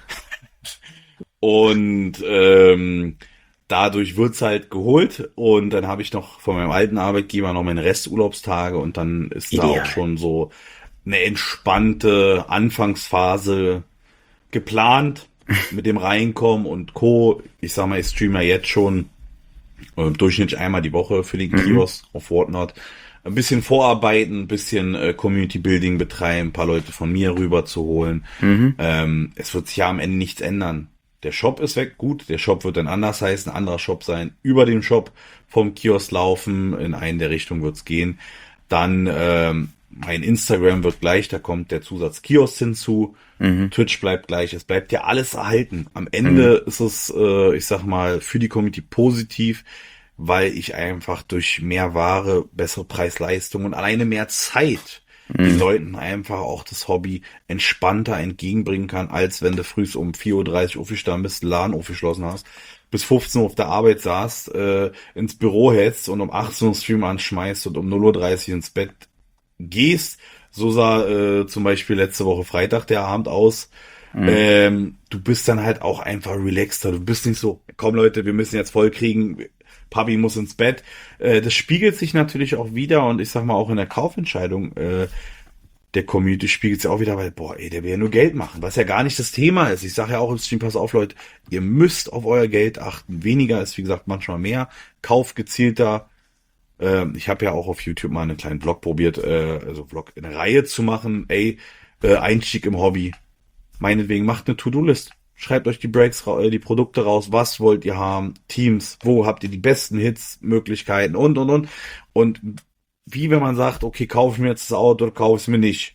Und dadurch wird's halt geholt und dann habe ich noch von meinem alten Arbeitgeber noch meine Resturlaubstage und dann ist da Ideal. auch schon so eine entspannte Anfangsphase geplant mit dem Reinkommen und Co. Ich sag mal, ich streame ja jetzt schon durchschnittlich einmal die Woche für den Kiosk auf Whatnot. Ein bisschen vorarbeiten, ein bisschen Community Building betreiben, ein paar Leute von mir rüber zu holen. Es wird sich ja am Ende nichts ändern. Der Shop ist weg, gut, der Shop wird dann anders heißen, ein anderer Shop sein, über dem Shop vom Kiosk laufen, in eine der Richtungen wird's gehen. Dann mein Instagram wird gleich, da kommt der Zusatz Kiosk hinzu, Twitch bleibt gleich, es bleibt ja alles erhalten. Am Ende ist es, ich sag mal, für die Community positiv, weil ich einfach durch mehr Ware, bessere Preis-Leistung und alleine mehr Zeit den Leuten einfach auch das Hobby entspannter entgegenbringen kann, als wenn du früh um 4:30 Uhr aufgestanden bist, Laden aufgeschlossen hast, bis 15 Uhr auf der Arbeit saßt, ins Büro hetzt und um 18 Uhr Stream anschmeißt und um 0:30 Uhr ins Bett gehst. So sah zum Beispiel letzte Woche Freitag der Abend aus. Du bist dann halt auch einfach relaxter. Du bist nicht so, komm Leute, wir müssen jetzt voll kriegen, Papi muss ins Bett. Das spiegelt sich natürlich auch wieder und ich sag mal auch in der Kaufentscheidung der Community spiegelt sich auch wieder, weil, boah, ey, der will ja nur Geld machen, was ja gar nicht das Thema ist. Ich sage ja auch im Stream, pass auf Leute, ihr müsst auf euer Geld achten. Weniger ist, wie gesagt, manchmal mehr. Kauf gezielter. Ich habe ja auch auf YouTube mal einen kleinen Vlog probiert, also Vlog in eine Reihe zu machen. Ey, Einstieg im Hobby. Meinetwegen macht eine To-Do-List. Schreibt euch die Breaks, die Produkte raus. Was wollt ihr haben? Teams. Wo habt ihr die besten Hits, Möglichkeiten und. Und wie wenn man sagt, okay, kaufe ich mir jetzt das Auto oder kaufe ich es mir nicht.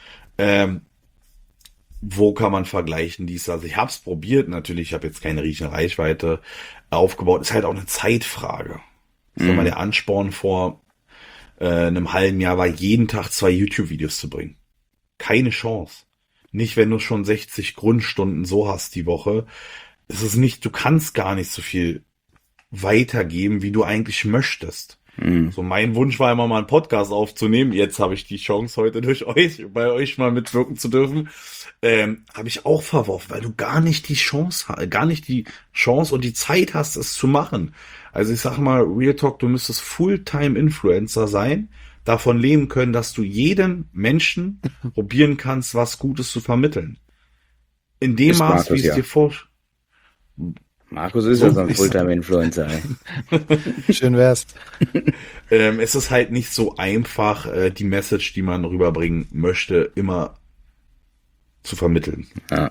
Wo kann man vergleichen dies? Also ich habe es probiert, natürlich, ich habe jetzt keine riesige Reichweite aufgebaut. Ist halt auch eine Zeitfrage. Das war mal der Ansporn vor einem halben Jahr war, jeden Tag 2 YouTube-Videos zu bringen. Keine Chance. Nicht, wenn du schon 60 Grundstunden so hast die Woche. Es ist nicht, du kannst gar nicht so viel weitergeben, wie du eigentlich möchtest. So mein Wunsch war immer mal einen Podcast aufzunehmen. Jetzt habe ich die Chance heute durch euch, bei euch mal mitwirken zu dürfen. Habe ich auch verworfen, weil du gar nicht die Chance und die Zeit hast, es zu machen. Also ich sag mal, Real Talk, du müsstest Fulltime-Influencer sein, davon leben können, dass du jedem Menschen probieren kannst, was Gutes zu vermitteln. In dem Ist Maß, Markus, wie es ja. dir vor... Markus ist So ja so ein ist- Fulltime-Influencer. Ey. Schön wär's. Es ist halt nicht so einfach, die Message, die man rüberbringen möchte, immer zu vermitteln. Ja.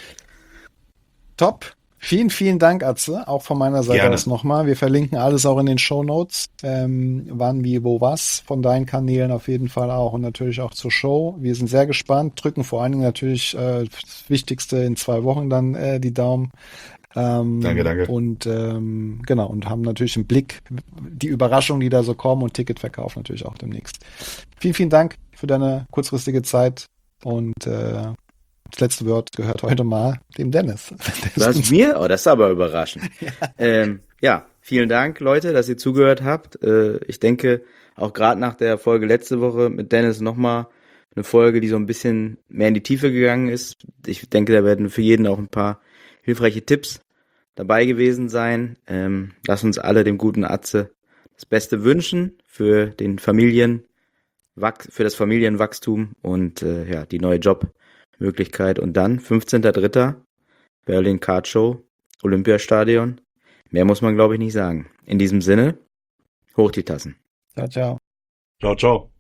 Top. Vielen, vielen Dank, Atze. Auch von meiner Seite Gerne. aus nochmal. Wir verlinken alles auch in den Shownotes. Wann, wie, wo, was. Von deinen Kanälen auf jeden Fall auch. Und natürlich auch zur Show. Wir sind sehr gespannt. Drücken vor allen Dingen natürlich das Wichtigste in 2 Wochen dann die Daumen. Danke. Und genau, und haben natürlich im Blick die Überraschungen, die da so kommen und Ticketverkauf natürlich auch demnächst. Vielen, vielen Dank für deine kurzfristige Zeit und das letzte Wort gehört heute mal dem Dennis. Was mir? Oh, das ist aber überraschend. Ja, vielen Dank, Leute, dass ihr zugehört habt. Ich denke, auch gerade nach der Folge letzte Woche mit Dennis nochmal eine Folge, die so ein bisschen mehr in die Tiefe gegangen ist. Ich denke, da werden für jeden auch ein paar hilfreiche Tipps dabei gewesen sein. Lass uns alle dem guten Atze das Beste wünschen für den für das Familienwachstum und ja, die neue Jobmöglichkeit. Und dann 15.03. Berlin Kart Show, Olympiastadion. Mehr muss man, glaube ich, nicht sagen. In diesem Sinne, hoch die Tassen. Ciao, ciao. Ciao, ciao.